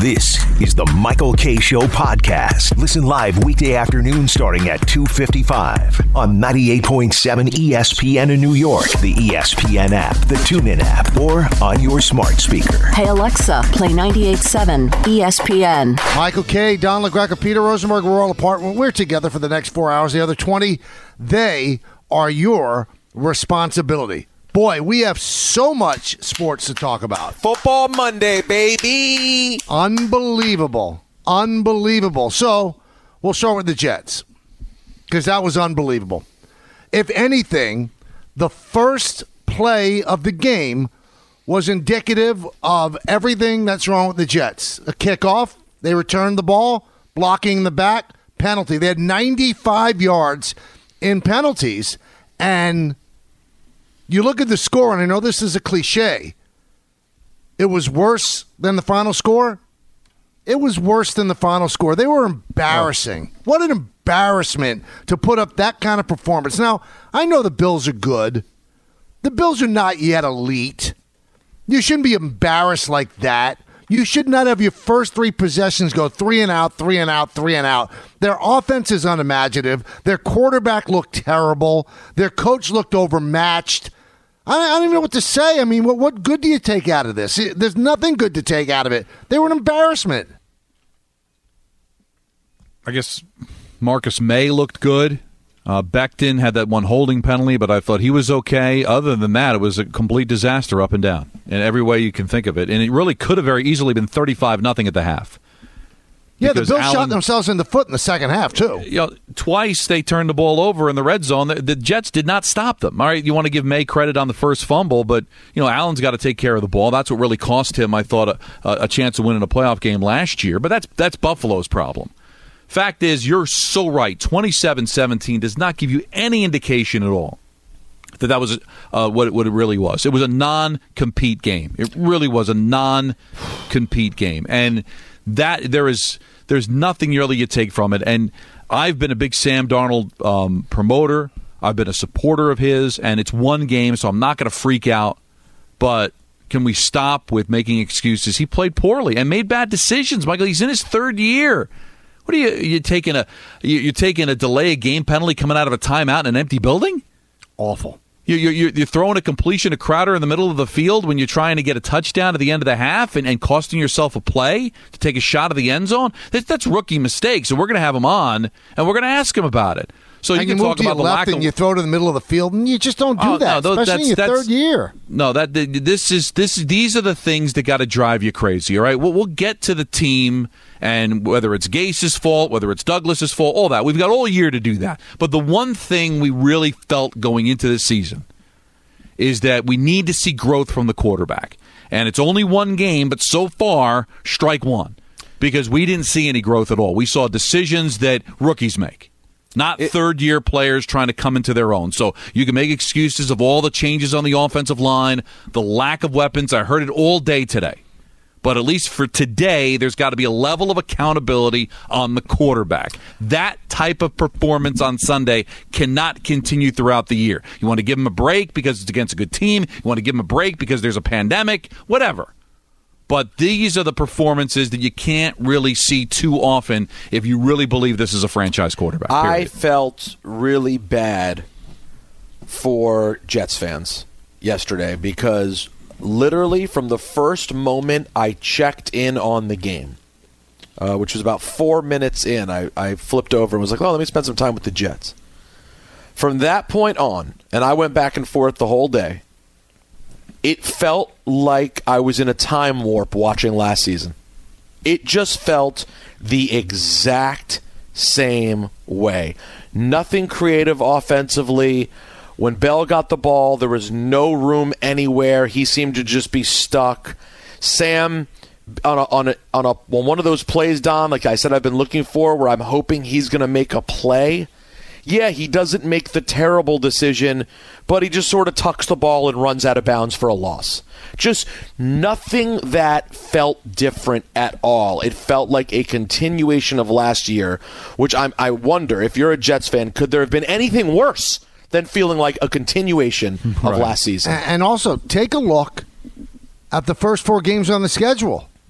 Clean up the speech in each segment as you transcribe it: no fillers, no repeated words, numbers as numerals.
This is the Michael Kay Show podcast. Listen live weekday afternoon starting at 2:55 on 98.7 ESPN in New York, the ESPN app, the TuneIn app, or on your smart speaker. Hey Alexa, play 98.7 ESPN. Michael Kay, Don LaGreca, Peter Rosenberg, we're all apart. When we're together for the next 4 hours, the other 20, they are your responsibility. Boy, we have so much sports to talk about. Football Monday, baby. Unbelievable. So, we'll start with the Jets, because that was unbelievable. If anything, the first play of the game was indicative of everything that's wrong with the Jets. A kickoff, they returned the ball, blocking the back, penalty. They had 95 yards in penalties, and you look at the score, and I know this is a cliche. It was worse than the final score? It was worse than the final score. They were embarrassing. Oh. What an embarrassment to put up that kind of performance. Now, I know the Bills are good. The Bills are not yet elite. You shouldn't be embarrassed like that. You should not have your first three possessions go 3 and out, 3 and out, 3 and out. Their offense is unimaginative. Their quarterback looked terrible. Their coach looked overmatched. I don't even know what to say. I mean, what good do you take out of this? There's nothing good to take out of it. They were an embarrassment. I guess Marcus May looked good. Becton had that one holding penalty, but I thought he was okay. Other than that, it was a complete disaster up and down in every way you can think of it. And it really could have very easily been 35-0 at the half. Yeah, the Bills shot themselves in the foot in the second half, too. You know, twice they turned the ball over in the red zone. The Jets did not stop them. All right, you want to give May credit on the first fumble, but Allen's got to take care of the ball. That's what really cost him, I thought, a chance of winning a playoff game last year. But that's Buffalo's problem. Fact is, you're so right. 27-17 does not give you any indication at all that was what it really was. It was a non-compete game. It really was a non-compete game. And that there's nothing really you take from it. And I've been a big Sam Darnold promoter. I've been a supporter of his, and it's one game, so I'm not going to freak out. But can we stop with making excuses? He played poorly and made bad decisions, Michael. He's in his third year. What are you taking a delay a game penalty coming out of a timeout in an empty building? Awful. You're throwing a completion to Crowder in the middle of the field when you're trying to get a touchdown at the end of the half and costing yourself a play to take a shot of the end zone. That's rookie mistakes, and we're going to have him on, and we're going to ask him about it. So you can talk about the lack of. And you throw it in the middle of the field, and you just don't do that, especially in your third year. No, these are the things that got to drive you crazy. All right, we'll get to the team, and whether it's Gase's fault, whether it's Douglas's fault, all that. We've got all year to do that. But the one thing we really felt going into this season is that we need to see growth from the quarterback. And it's only one game, but so far, strike one. Because we didn't see any growth at all. We saw decisions that rookies make. Not third-year players trying to come into their own. So you can make excuses of all the changes on the offensive line, the lack of weapons. I heard it all day today. But at least for today, there's got to be a level of accountability on the quarterback. That type of performance on Sunday cannot continue throughout the year. You want to give him a break because it's against a good team. You want to give him a break because there's a pandemic, whatever. But these are the performances that you can't really see too often if you really believe this is a franchise quarterback. Period. I felt really bad for Jets fans yesterday because literally from the first moment I checked in on the game, which was about 4 minutes in, I flipped over and was like, let me spend some time with the Jets. From that point on, and I went back and forth the whole day, it felt like I was in a time warp watching last season. It just felt the exact same way. Nothing creative offensively. When Bell got the ball, there was no room anywhere. He seemed to just be stuck. Sam, on one of those plays, Don, like I said, I've been looking for, where I'm hoping he's going to make a play. Yeah, he doesn't make the terrible decision, but he just sort of tucks the ball and runs out of bounds for a loss. Just nothing that felt different at all. It felt like a continuation of last year, which I wonder, if you're a Jets fan, could there have been anything worse than feeling like a continuation of last season? And also, take a look at the first 4 games on the schedule.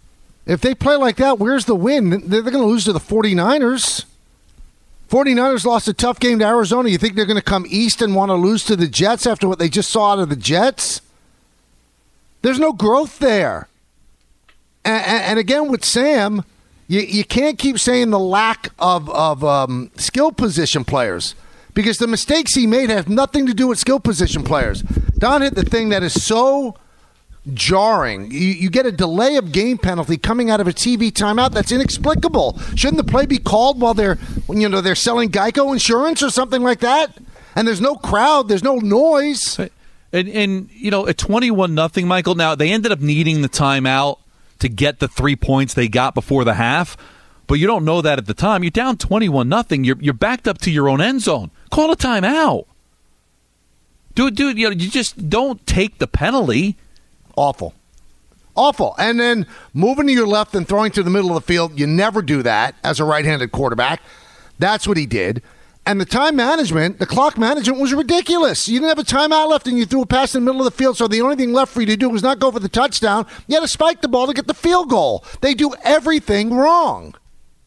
If they play like that, where's the win? They're going to lose to the 49ers. 49ers lost a tough game to Arizona. You think they're going to come east and want to lose to the Jets after what they just saw out of the Jets? There's no growth there. And again, with Sam, you can't keep saying the lack of skill position players because the mistakes he made have nothing to do with skill position players. Don hit the thing that is so jarring. You get a delay of game penalty coming out of a TV timeout. That's inexplicable. Shouldn't the play be called while they're selling Geico insurance or something like that? And there's no crowd. There's no noise. And at 21-0, Michael. Now they ended up needing the timeout to get the 3 points they got before the half, but you don't know that at the time. You're down 21-0. You're backed up to your own end zone. Call a timeout, dude. You just don't take the penalty. Awful. And then moving to your left and throwing to the middle of the field, you never do that as a right-handed quarterback. That's what he did. And the time management, the clock management was ridiculous. You didn't have a timeout left and you threw a pass in the middle of the field, so the only thing left for you to do was not go for the touchdown. You had to spike the ball to get the field goal. They do everything wrong.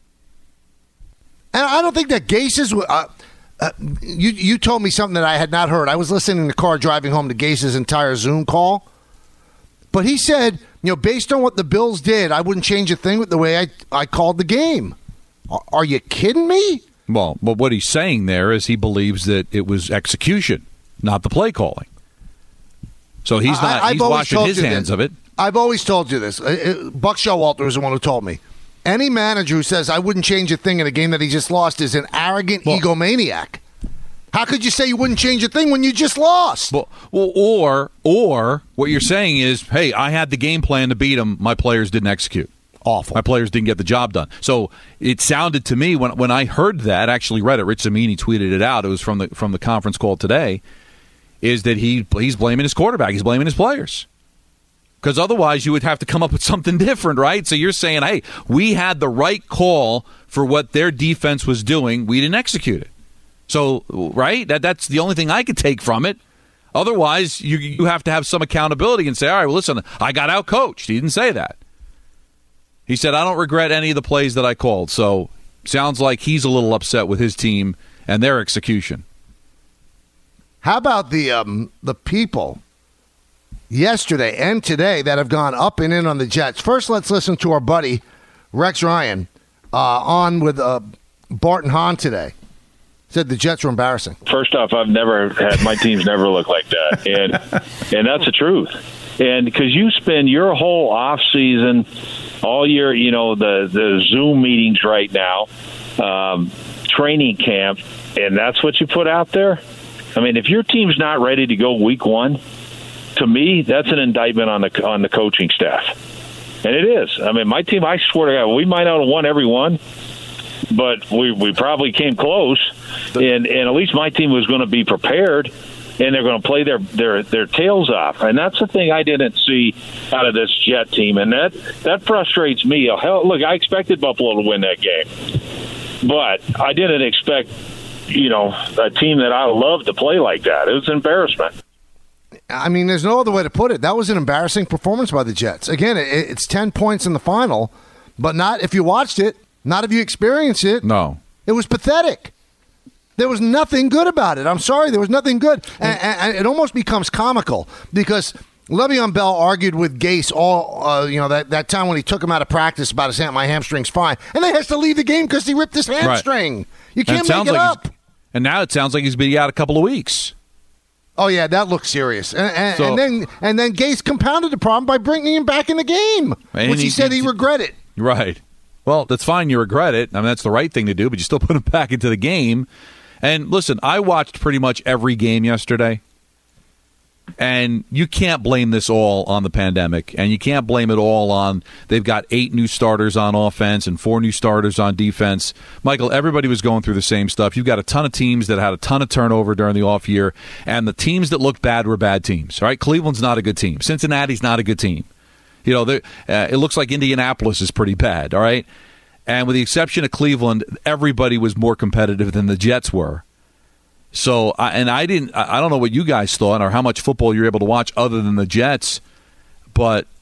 And I don't think that Gase is... you told me something that I had not heard. I was listening in the car driving home to Gase's entire Zoom call. But he said, based on what the Bills did, I wouldn't change a thing with the way I called the game. Are you kidding me? Well, but what he's saying there is he believes that it was execution, not the play calling. So he's not. He's washing his hands of it. I've always told you this. Buck Showalter is the one who told me. Any manager who says I wouldn't change a thing in a game that he just lost is an arrogant egomaniac. How could you say you wouldn't change a thing when you just lost? Well, or what you're saying is, hey, I had the game plan to beat him. My players didn't execute. Awful. My players didn't get the job done. So it sounded to me when I heard that, actually read it, Rich Zamini tweeted it out. It was from the conference call today. Is that he's blaming his quarterback? He's blaming his players. Because otherwise you would have to come up with something different, right? So you're saying, hey, we had the right call for what their defense was doing. We didn't execute it. So, right? That's the only thing I could take from it. Otherwise, you have to have some accountability and say, all right, well, listen, I got out-coached. He didn't say that. He said, I don't regret any of the plays that I called. So, sounds like he's a little upset with his team and their execution. How about the people yesterday and today that have gone up and in on the Jets? First, let's listen to our buddy Rex Ryan on with Bart and Hahn today. Said the Jets were embarrassing. First off, I've never had my teams never look like that, and that's the truth. And because you spend your whole off season, all year, the Zoom meetings right now, training camp, and that's what you put out there. I mean, if your team's not ready to go week one, to me, that's an indictment on the coaching staff, and it is. I mean, my team, I swear to God, we might not have won every one, but we probably came close, and at least my team was going to be prepared, and they're going to play their tails off. And that's the thing I didn't see out of this Jet team, and that frustrates me. Look, I expected Buffalo to win that game, but I didn't expect, a team that I love to play like that. It was an embarrassment. I mean, there's no other way to put it. That was an embarrassing performance by the Jets. Again, it's 10 points in the final, but not if you watched it. Not if you experienced it. No. It was pathetic. There was nothing good about it. I'm sorry, there was nothing good. And it almost becomes comical because Le'Veon Bell argued with Gase all, that time when he took him out of practice about my hamstring's fine. And then he has to leave the game because he ripped his hamstring. Right. You can't make it up. And now it sounds like he's been out a couple of weeks. Oh, yeah, that looks serious. And then Gase compounded the problem by bringing him back in the game, which he said he regretted. Right. Well, that's fine. You regret it. I mean, that's the right thing to do, but you still put him back into the game. And listen, I watched pretty much every game yesterday, and you can't blame this all on the pandemic, and you can't blame it all on they've got 8 new starters on offense and 4 new starters on defense. Michael, everybody was going through the same stuff. You've got a ton of teams that had a ton of turnover during the off year, and the teams that looked bad were bad teams. All right, Cleveland's not a good team. Cincinnati's not a good team. It looks like Indianapolis is pretty bad, all right? And with the exception of Cleveland, everybody was more competitive than the Jets were. So, I don't know what you guys thought or how much football you're able to watch other than the Jets, but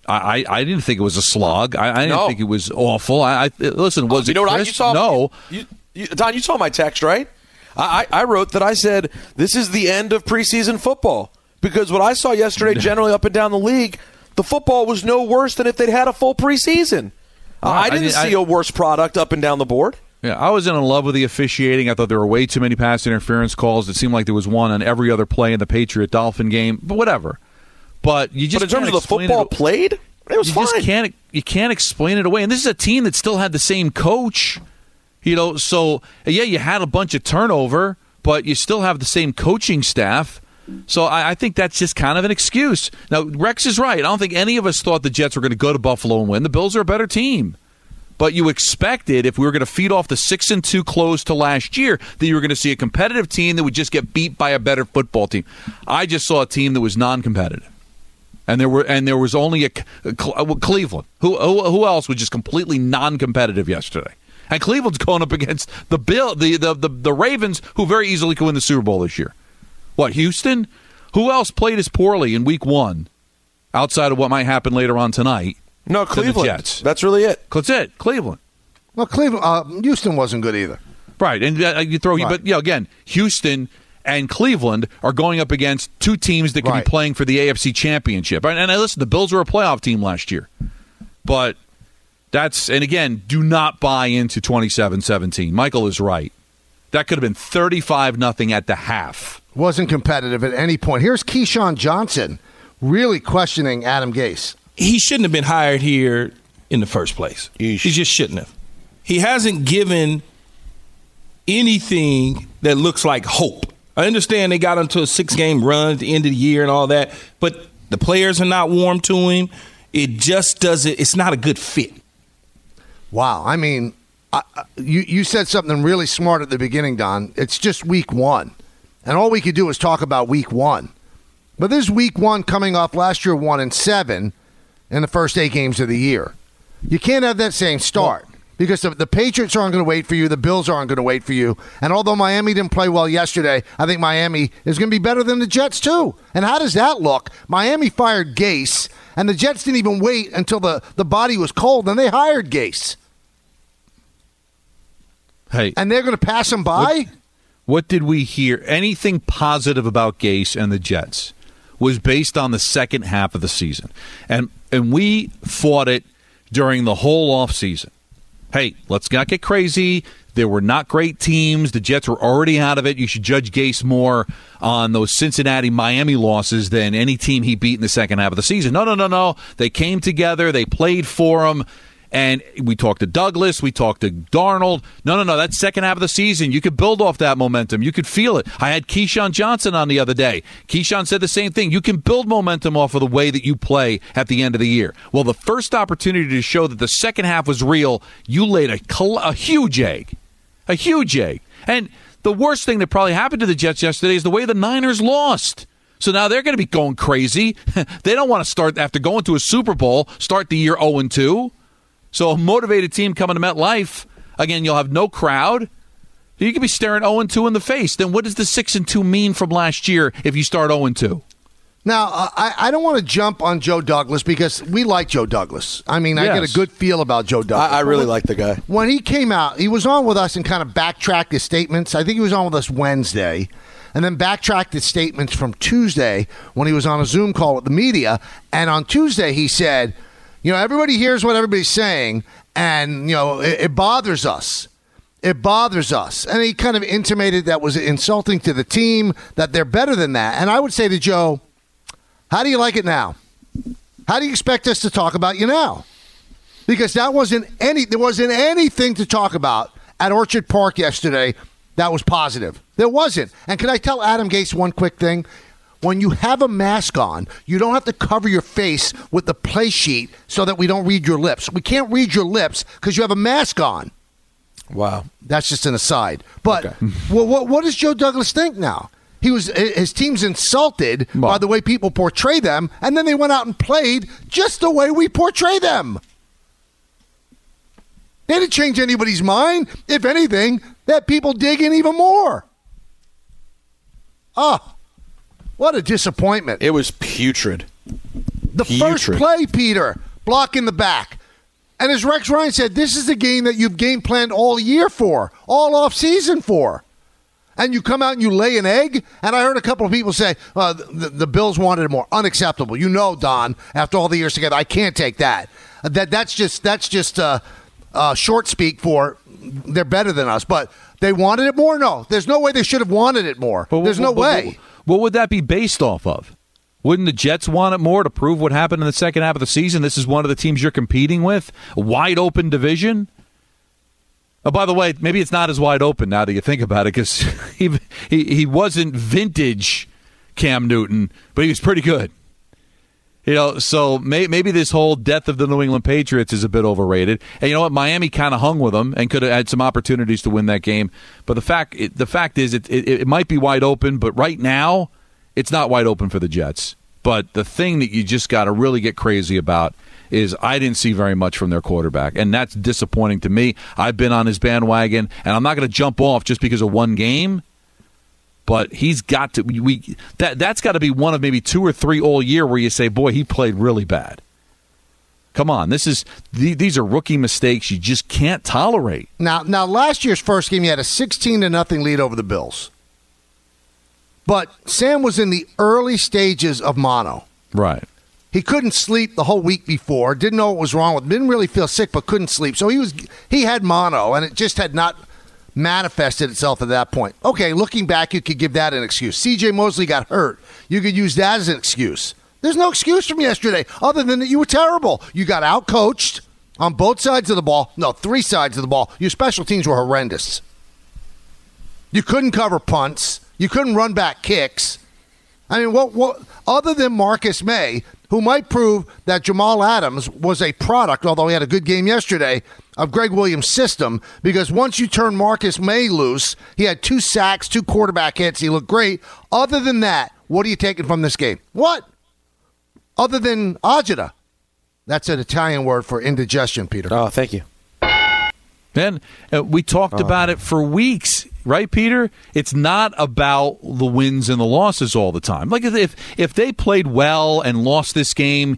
I didn't think it was a slog. I didn't think it was awful. Listen, was it crisp? No. Don, you saw my text, right? I wrote that I said, this is the end of preseason football. Because what I saw yesterday, generally up and down the league, the football was no worse than if they'd had a full preseason. I didn't see a worse product up and down the board. Yeah, I wasn't in love with the officiating. I thought there were way too many pass interference calls. It seemed like there was one on every other play in the Patriot-Dolphin game. But whatever. But in terms of the football played, it was fine. You can't explain it away. And this is a team that still had the same coach. So yeah, you had a bunch of turnover, but you still have the same coaching staff. So I think that's just kind of an excuse. Now, Rex is right. I don't think any of us thought the Jets were going to go to Buffalo and win. The Bills are a better team. But you expected, if we were going to feed off the 6-2 close to last year, that you were going to see a competitive team that would just get beat by a better football team. I just saw a team that was non-competitive. And there was only Cleveland. Who else was just completely non-competitive yesterday? And Cleveland's going up against the Ravens, who very easily could win the Super Bowl this year. What, Houston? Who else played as poorly in Week 1, outside of what might happen later on tonight? No, Cleveland. The Jets. That's really it. That's it, Cleveland. Well, Houston wasn't good either. Right, and you throw, right. But again, Houston and Cleveland are going up against two teams that could be playing for the AFC Championship. And listen, the Bills were a playoff team last year, but and again, do not buy into 27-17. Michael is right. That could have been 35-0 at the half. Wasn't competitive at any point. Here's Keyshawn Johnson really questioning Adam Gase. He shouldn't have been hired here in the first place. He just shouldn't have. He hasn't given anything that looks like hope. I understand they got into a 6-game run at the end of the year and all that, but the players are not warm to him. It just doesn't – it's not a good fit. Wow. I mean, you said something really smart at the beginning, Don. It's just Week 1. And all we could do is talk about Week 1. But this Week 1 coming off last year 1-7 in the first 8 games of the year. You can't have that same start because the Patriots aren't going to wait for you. The Bills aren't going to wait for you. And although Miami didn't play well yesterday, I think Miami is going to be better than the Jets too. And how does that look? Miami fired Gase, and the Jets didn't even wait until the body was cold, and they hired Gase. Hey, and they're going to pass him by? What did we hear? Anything positive about Gase and the Jets was based on the second half of the season. And we fought it during the whole offseason. Hey, let's not get crazy. There were not great teams. The Jets were already out of it. You should judge Gase more on those Cincinnati-Miami losses than any team he beat in the second half of the season. No. They came together. They played for him. And we talked to Douglas. We talked to Darnold. No. That second half of the season, you could build off that momentum. You could feel it. I had Keyshawn Johnson on the other day. Keyshawn said the same thing. You can build momentum off of the way that you play at the end of the year. Well, the first opportunity to show that the second half was real, you laid a huge egg. A huge egg. And the worst thing that probably happened to the Jets yesterday is the way the Niners lost. So now they're going to be going crazy. They don't want to start, after going to a Super Bowl, start the year 0-2. So a motivated team coming to MetLife, again, you'll have no crowd. You could be staring 0-2 in the face. Then what does the 6-2 mean from last year if you start 0-2? Now, I don't want to jump on Joe Douglas because we like Joe Douglas. I mean, I get a good feel about Joe Douglas. I really like the guy. When he came out, he was on with us and kind of backtracked his statements. I think he was on with us Wednesday and then backtracked his statements from Tuesday when he was on a Zoom call with the media. And on Tuesday, he said, everybody hears what everybody's saying, and, it bothers us. It bothers us. And he kind of intimated that was insulting to the team, that they're better than that. And I would say to Joe, how do you like it now? How do you expect us to talk about you now? Because there wasn't anything to talk about at Orchard Park yesterday that was positive. There wasn't. And can I tell Adam Gase one quick thing? When you have a mask on, you don't have to cover your face with the play sheet so that we don't read your lips. We can't read your lips because you have a mask on. Wow. That's just an aside. But what does Joe Douglas think now? His team's insulted by the way people portray them, and then they went out and played just the way we portray them. They didn't change anybody's mind. If anything, that people dig in even more. Oh. What a disappointment. It was putrid. The first play, Peter, block in the back. And as Rex Ryan said, this is a game that you've game planned all year for, all off season for. And you come out and you lay an egg. And I heard a couple of people say, the Bills wanted it more. Unacceptable. You know, Don, after all the years together, I can't take that. That's just short speak for they're better than us. But they wanted it more? No. There's no way they should have wanted it more. There's no way. What would that be based off of? Wouldn't the Jets want it more to prove what happened in the second half of the season? This is one of the teams you're competing with. A wide-open division. Oh, by the way, maybe it's not as wide open now that you think about it, because he wasn't vintage Cam Newton, but he was pretty good. So maybe this whole death of the New England Patriots is a bit overrated. And you know what? Miami kind of hung with them and could have had some opportunities to win that game. But the fact is, it might be wide open, but right now, it's not wide open for the Jets. But the thing that you just got to really get crazy about is I didn't see very much from their quarterback, and that's disappointing to me. I've been on his bandwagon, and I'm not going to jump off just because of one game. But he's got to. That's got to be one of maybe 2 or 3 all year where you say, "Boy, he played really bad." Come on, these are rookie mistakes you just can't tolerate. Now, last year's first game, you had a 16-0 lead over the Bills, but Sam was in the early stages of mono. Right. He couldn't sleep the whole week before. Didn't know what was wrong with him. Didn't really feel sick, but couldn't sleep. So he had mono, and it just had not manifested itself at that point. Okay, looking back, you could give that an excuse. C.J. Mosley got hurt. You could use that as an excuse. There's no excuse from yesterday other than that you were terrible. You got out-coached on both sides of the ball. No, 3 sides of the ball. Your special teams were horrendous. You couldn't cover punts. You couldn't run back kicks. I mean, what other than Marcus May, who might prove that Jamal Adams was a product, although he had a good game yesterday, of Greg Williams' system, because once you turn Marcus May loose, he had 2 sacks, 2 quarterback hits. He looked great. Other than that, what are you taking from this game? What? Other than agita. That's an Italian word for indigestion, Peter. Oh, thank you. Man, we talked about it for weeks, right, Peter? It's not about the wins and the losses all the time. Like if they played well and lost this game,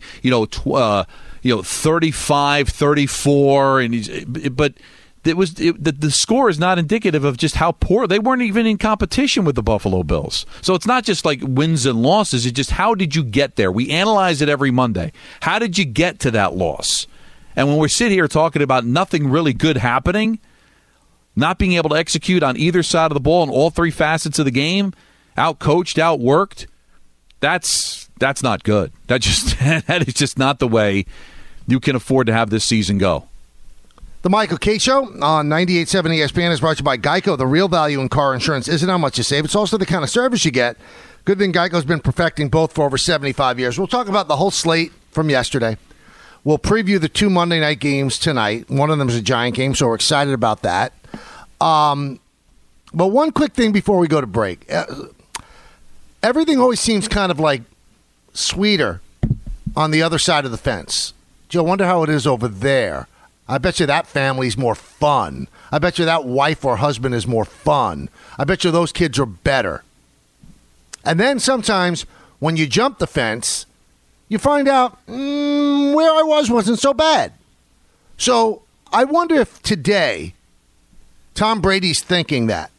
35-34, but the score is not indicative of just how poor they weren't even in competition with the Buffalo Bills. So it's not just like wins and losses. It's just how did you get there? We analyze it every Monday. How did you get to that loss? And when we sit here talking about nothing really good happening, not being able to execute on either side of the ball in all 3 facets of the game, out-coached, out-worked, that's not good. That is just not the way you can afford to have this season go. The Michael K. Show on 98.7 ESPN is brought to you by Geico. The real value in car insurance isn't how much you save. It's also the kind of service you get. Good thing Geico's been perfecting both for over 75 years. We'll talk about the whole slate from yesterday. We'll preview the 2 Monday night games tonight. One of them is a Giant game, so we're excited about that. But one quick thing before we go to break. Everything always seems kind of like sweeter on the other side of the fence. Joe, wonder how it is over there. I bet you that family's more fun. I bet you that wife or husband is more fun. I bet you those kids are better. And then sometimes when you jump the fence, you find out where I wasn't so bad. So I wonder if today Tom Brady's thinking that.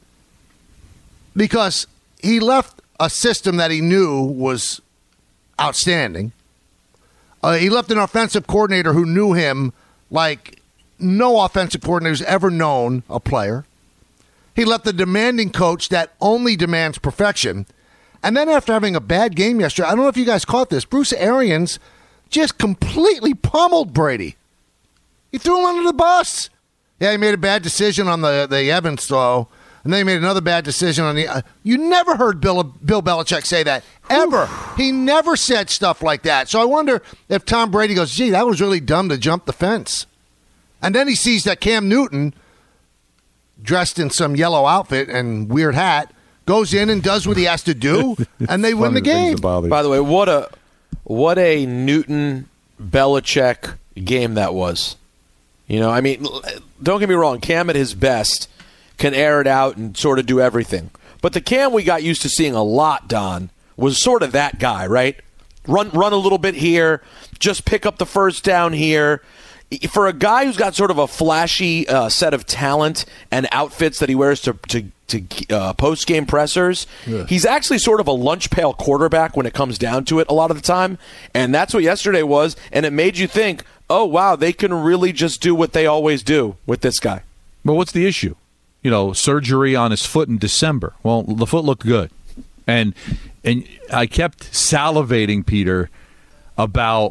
Because he left a system that he knew was outstanding. He left an offensive coordinator who knew him like no offensive coordinator's ever known a player. He left a demanding coach that only demands perfection. And then after having a bad game yesterday, I don't know if you guys caught this, Bruce Arians just completely pummeled Brady. He threw him under the bus. Yeah, he made a bad decision on the Evans throw, and then he made another bad decision on the... you never heard Bill Belichick say that, ever. He never said stuff like that. So I wonder if Tom Brady goes, gee, that was really dumb to jump the fence. And then he sees that Cam Newton, dressed in some yellow outfit and weird hat, goes in and does what he has to do, and they win the game. By the way, what a Newton Belichick game that was. I mean, don't get me wrong, Cam at his best can air it out and sort of do everything. But the Cam we got used to seeing a lot, Don, was sort of that guy, right? Run a little bit here. Just pick up the first down here. For a guy who's got sort of a flashy set of talent and outfits that he wears to post-game pressers, he's actually sort of a lunch pail quarterback when it comes down to it a lot of the time. And that's what yesterday was. And it made you think, oh, wow, they can really just do what they always do with this guy. But what's the issue? Surgery on his foot in December. Well, the foot looked good. And I kept salivating, Peter, about,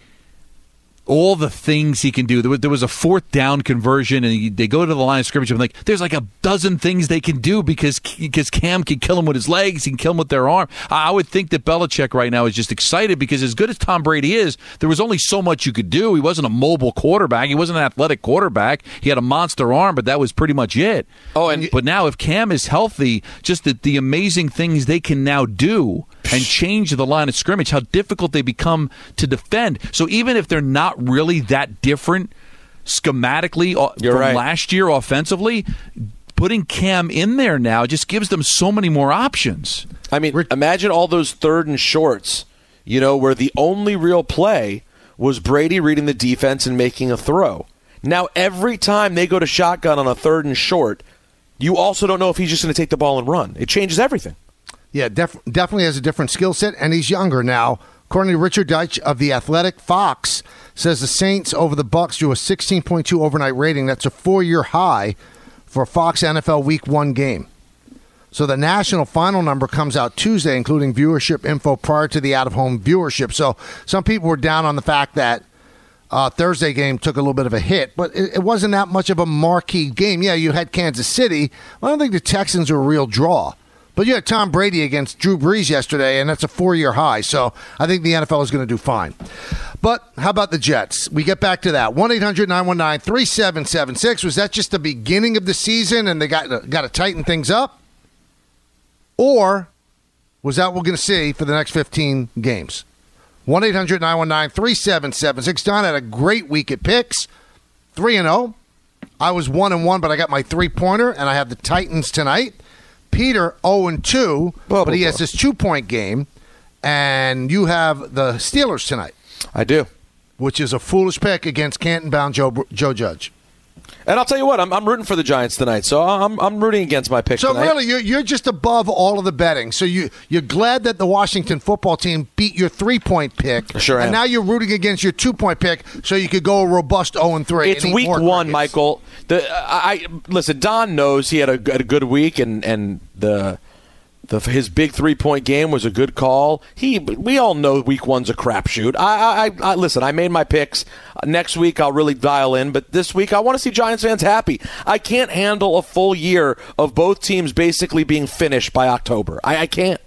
all the things he can do. There was a fourth down conversion, and they go to the line of scrimmage. I'm like, there's like a dozen things they can do because Cam can kill him with his legs, he can kill him with their arm. I would think that Belichick right now is just excited because as good as Tom Brady is, there was only so much you could do. He wasn't a mobile quarterback. He wasn't an athletic quarterback. He had a monster arm, but that was pretty much it. But now if Cam is healthy, just the amazing things they can now do and change the line of scrimmage, how difficult they become to defend. So even if they're not really that different schematically from last year offensively, putting Cam in there now just gives them so many more options. I mean, imagine all those third and shorts, where the only real play was Brady reading the defense and making a throw. Now, every time they go to shotgun on a third and short, you also don't know if he's just going to take the ball and run. It changes everything. Yeah, definitely has a different skill set, and he's younger now. According to Richard Deitch of The Athletic, Fox says the Saints over the Bucs drew a 16.2 overnight rating. That's a 4-year high for a Fox NFL Week 1 game. So the national final number comes out Tuesday, including viewership info prior to the out-of-home viewership. So some people were down on the fact that Thursday game took a little bit of a hit, but it wasn't that much of a marquee game. Yeah, you had Kansas City. I don't think the Texans are a real draw. But you had Tom Brady against Drew Brees yesterday, and that's a 4-year high. So I think the NFL is going to do fine. But how about the Jets? We get back to that. 1-800-919-3776. Was that just the beginning of the season and they got to tighten things up? Or was that what we're going to see for the next 15 games? 1-800-919-3776. Don had a great week at picks. 3-0. I was 1-1, but I got my three-pointer, and I have the Titans tonight. Peter 0-2, but he has this 2-point game, and you have the Steelers tonight. I do. Which is a foolish pick against Canton-bound Joe Judge. And I'll tell you what, I'm rooting for the Giants tonight, so I'm rooting against my pick tonight. So really, you're just above all of the betting. So you're glad that the Washington football team beat your 3-point pick. Sure am. And now you're rooting against your 2-point pick so you could go a robust 0-3. It's week 1, Michael. Listen, Don knows he had a good week, and his big 3-point game was a good call. We all know week 1's a crapshoot. I listen, I made my picks. Next week I'll really dial in, but this week I want to see Giants fans happy. I can't handle a full year of both teams basically being finished by October. I can't.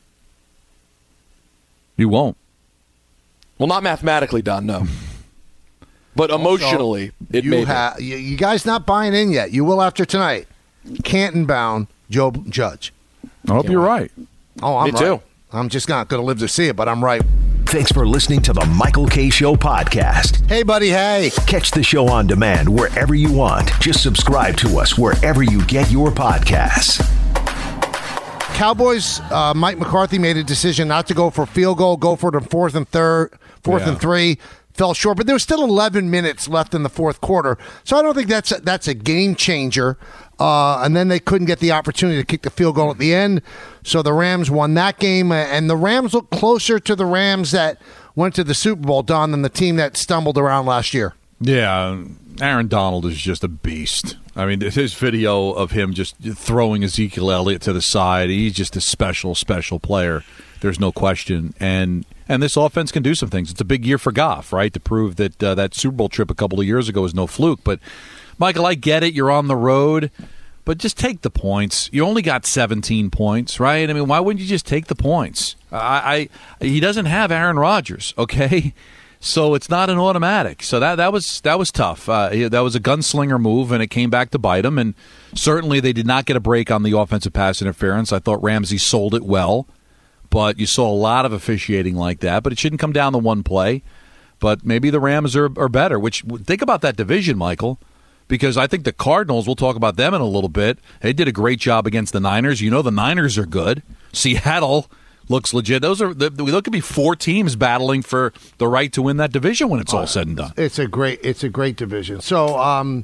You won't. Well, not mathematically, Don, no. But emotionally, it may be. You guys not buying in yet. You will after tonight. Canton-bound Joe Judge. I hope you're right. Oh, I'm Me too. Right. I'm just not going to live to see it, but I'm right. Thanks for listening to the Michael K. Show podcast. Hey, buddy, hey. Catch the show on demand wherever you want. Just subscribe to us wherever you get your podcasts. Cowboys, Mike McCarthy made a decision not to go for a field goal, go for it on fourth and 3. Fell short, but there was still 11 minutes left in the fourth quarter. So I don't think that's a game changer. And then they couldn't get the opportunity to kick the field goal at the end. So the Rams won that game. And the Rams look closer to the Rams that went to the Super Bowl, Don, than the team that stumbled around last year. Yeah, Aaron Donald is just a beast. I mean, his video of him just throwing Ezekiel Elliott to the side, he's just a special, special player. There's no question. And this offense can do some things. It's a big year for Goff, right, to prove that that Super Bowl trip a couple of years ago was no fluke. But, Michael, I get it. You're on the road. But just take the points. You only got 17 points, right? I mean, why wouldn't you just take the points? He doesn't have Aaron Rodgers, okay? So it's not an automatic. So that was tough. That was a gunslinger move, and it came back to bite him. And certainly they did not get a break on the offensive pass interference. I thought Ramsey sold it well. But you saw a lot of officiating like that. But it shouldn't come down to one play. But maybe the Rams are better. Which, think about that division, Michael. Because I think the Cardinals, we'll talk about them in a little bit, they did a great job against the Niners. You know the Niners are good. Seattle looks legit. Those could be 4 teams battling for the right to win that division when it's all said and done. It's a great division. So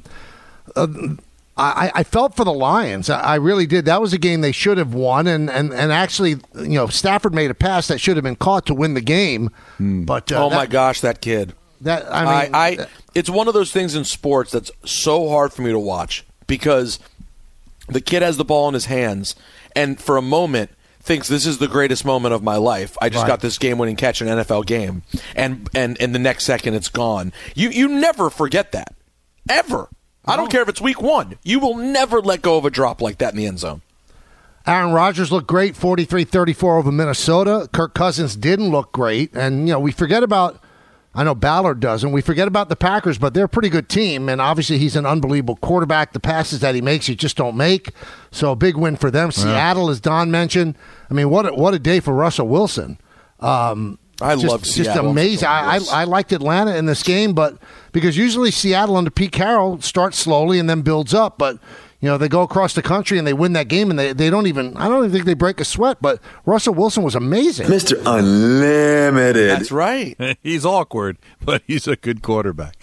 I felt for the Lions. I really did. That was a game they should have won, and actually, Stafford made a pass that should have been caught to win the game. But my gosh, that kid! It's one of those things in sports that's so hard for me to watch because the kid has the ball in his hands, and for a moment thinks this is the greatest moment of my life. I just got this game-winning catch in an NFL game, and the next second it's gone. You never forget that, ever. I don't care if it's week 1. You will never let go of a drop like that in the end zone. Aaron Rodgers looked great, 43-34 over Minnesota. Kirk Cousins didn't look great, and we forget about. I know Ballard doesn't. We forget about the Packers, but they're a pretty good team, and obviously he's an unbelievable quarterback. The passes that he makes, you just don't make. So a big win for them. Seattle, as Don mentioned. I mean, what a day for Russell Wilson. Love Seattle. Just amazing. I liked Atlanta in this game, but because usually Seattle under Pete Carroll starts slowly and then builds up, but they go across the country and they win that game, and they don't even think they break a sweat, but Russell Wilson was amazing. Mr. Unlimited. That's right. He's awkward, but he's a good quarterback.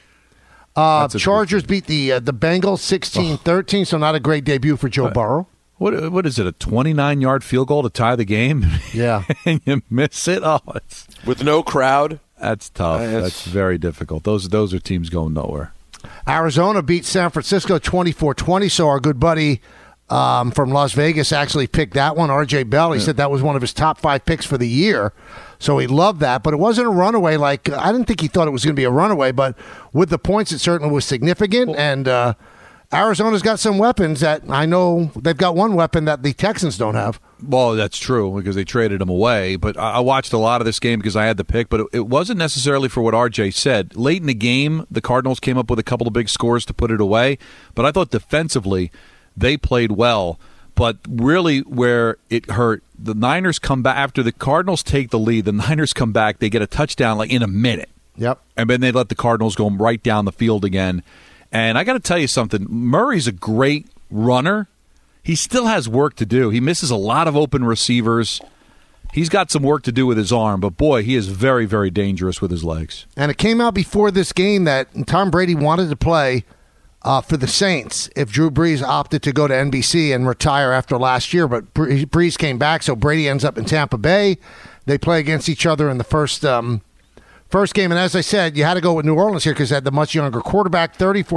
Chargers beat the Bengals 16-13, so not a great debut for Joe Burrow. What is it, a 29-yard field goal to tie the game? Yeah. And you miss it? With no crowd? That's tough. That's very difficult. Those are teams going nowhere. Arizona beat San Francisco 24-20, so our good buddy from Las Vegas actually picked that one, R.J. Bell. He said that was one of his top 5 picks for the year, so he loved that. But it wasn't a runaway. I didn't think he thought it was going to be a runaway, but with the points, it certainly was significant, and Arizona's got some weapons that I know they've got one weapon that the Texans don't have. Well, that's true because they traded him away. But I watched a lot of this game because I had the pick, but it wasn't necessarily for what RJ said. Late in the game, the Cardinals came up with a couple of big scores to put it away. But I thought defensively they played well. But really where it hurt, the Niners come back. After the Cardinals take the lead, the Niners come back. They get a touchdown in a minute. Yep. And then they let the Cardinals go right down the field again. And I got to tell you something. Murray's a great runner. He still has work to do. He misses a lot of open receivers. He's got some work to do with his arm, but boy, he is very, very dangerous with his legs. And it came out before this game that Tom Brady wanted to play for the Saints if Drew Brees opted to go to NBC and retire after last year, but Brees came back, so Brady ends up in Tampa Bay. They play against each other in the first game, and as I said, you had to go with New Orleans here because they had the much younger quarterback,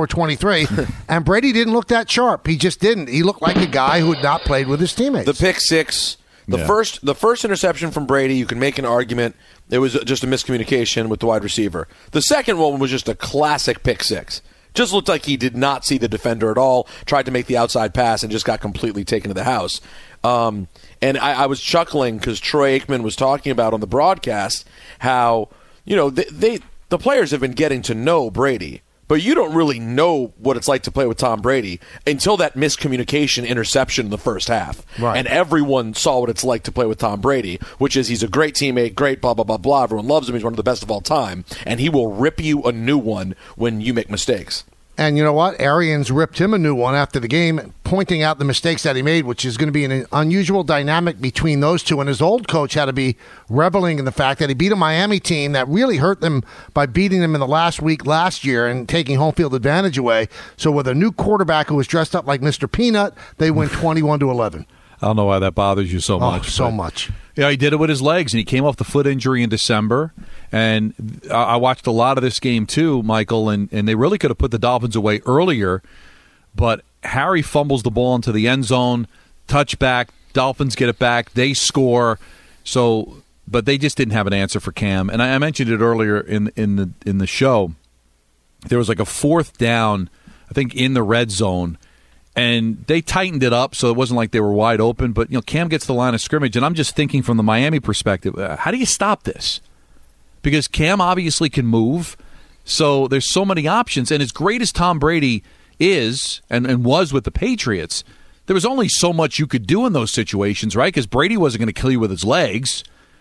34-23, and Brady didn't look that sharp. He just didn't. He looked like a guy who had not played with his teammates. The pick six, the first interception from Brady, you can make an argument it was just a miscommunication with the wide receiver. The second one was just a classic pick six. Just looked like he did not see the defender at all, tried to make the outside pass, and just got completely taken to the house. And I was chuckling because Troy Aikman was talking about on the broadcast how the players have been getting to know Brady, but you don't really know what it's like to play with Tom Brady until that miscommunication interception in the first half. Right. And everyone saw what it's like to play with Tom Brady, which is he's a great teammate, great blah, blah, blah, blah. Everyone loves him. He's one of the best of all time. And he will rip you a new one when you make mistakes. And you know what? Arians ripped him a new one after the game, pointing out the mistakes that he made, which is going to be an unusual dynamic between those two. And his old coach had to be reveling in the fact that he beat a Miami team that really hurt them by beating them in the last week last year and taking home field advantage away. So with a new quarterback who was dressed up like Mr. Peanut, they win 21-11. I don't know why that bothers you so much. So much. Yeah, he did it with his legs, and he came off the foot injury in December. And I watched a lot of this game too, Michael, and they really could have put the Dolphins away earlier. But Harry fumbles the ball into the end zone, touchback, Dolphins get it back, they score. But they just didn't have an answer for Cam. And I mentioned it earlier in the show. There was like a fourth down, I think, in the red zone. And they tightened it up so it wasn't like they were wide open. But, Cam gets the line of scrimmage, and I'm just thinking from the Miami perspective, how do you stop this? Because Cam obviously can move, so there's so many options. And as great as Tom Brady is and was with the Patriots, there was only so much you could do in those situations, right? Because Brady wasn't going to kill you with his legs.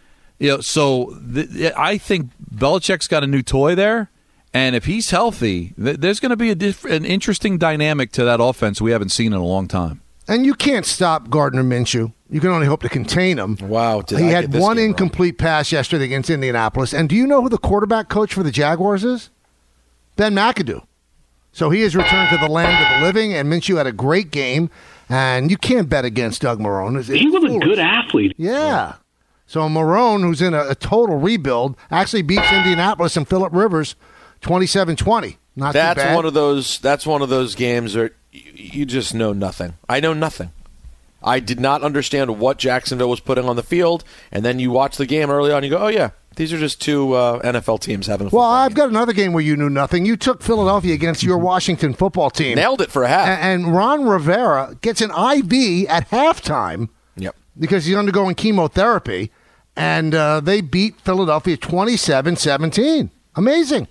I think Belichick's got a new toy there. And if he's healthy, there's going to be an interesting dynamic to that offense we haven't seen in a long time. And you can't stop Gardner Minshew. You can only hope to contain him. Wow. He had one incomplete pass yesterday against Indianapolis. And do you know who the quarterback coach for the Jaguars is? Ben McAdoo. So he has returned to the land of the living, and Minshew had a great game. And you can't bet against Doug Marrone. He was a good athlete. Yeah. So Marrone, who's in a total rebuild, actually beats Indianapolis and Phillip Rivers 27-20. Not too bad. That's one of those games where you just know nothing. I know nothing. I did not understand what Jacksonville was putting on the field, and then you watch the game early on and you go, oh, yeah, these are just two NFL teams having a football game. I've got another game where you knew nothing. You took Philadelphia against your Washington football team. Nailed it for a half. And Ron Rivera gets an IV at halftime because he's undergoing chemotherapy, and they beat Philadelphia 27-17. Amazing.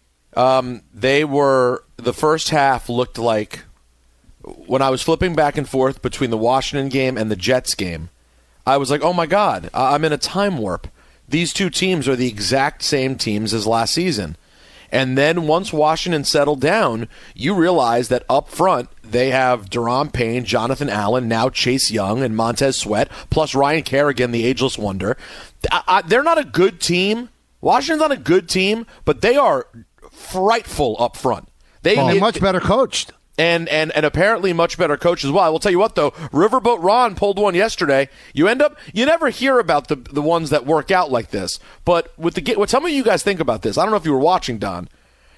The first half looked like, when I was flipping back and forth between the Washington game and the Jets game, I was like, oh my God, I'm in a time warp. These two teams are the exact same teams as last season. And then once Washington settled down, you realize that up front they have Daron Payne, Jonathan Allen, now Chase Young, and Montez Sweat, plus Ryan Kerrigan, the ageless wonder. They're not a good team. Washington's not a good team, but they are frightful up front. They're much better coached. And apparently much better coach as well. I will tell you what, though, Riverboat Ron pulled one yesterday. You never hear about the ones that work out like this. But with tell me what you guys think about this. I don't know if you were watching, Don.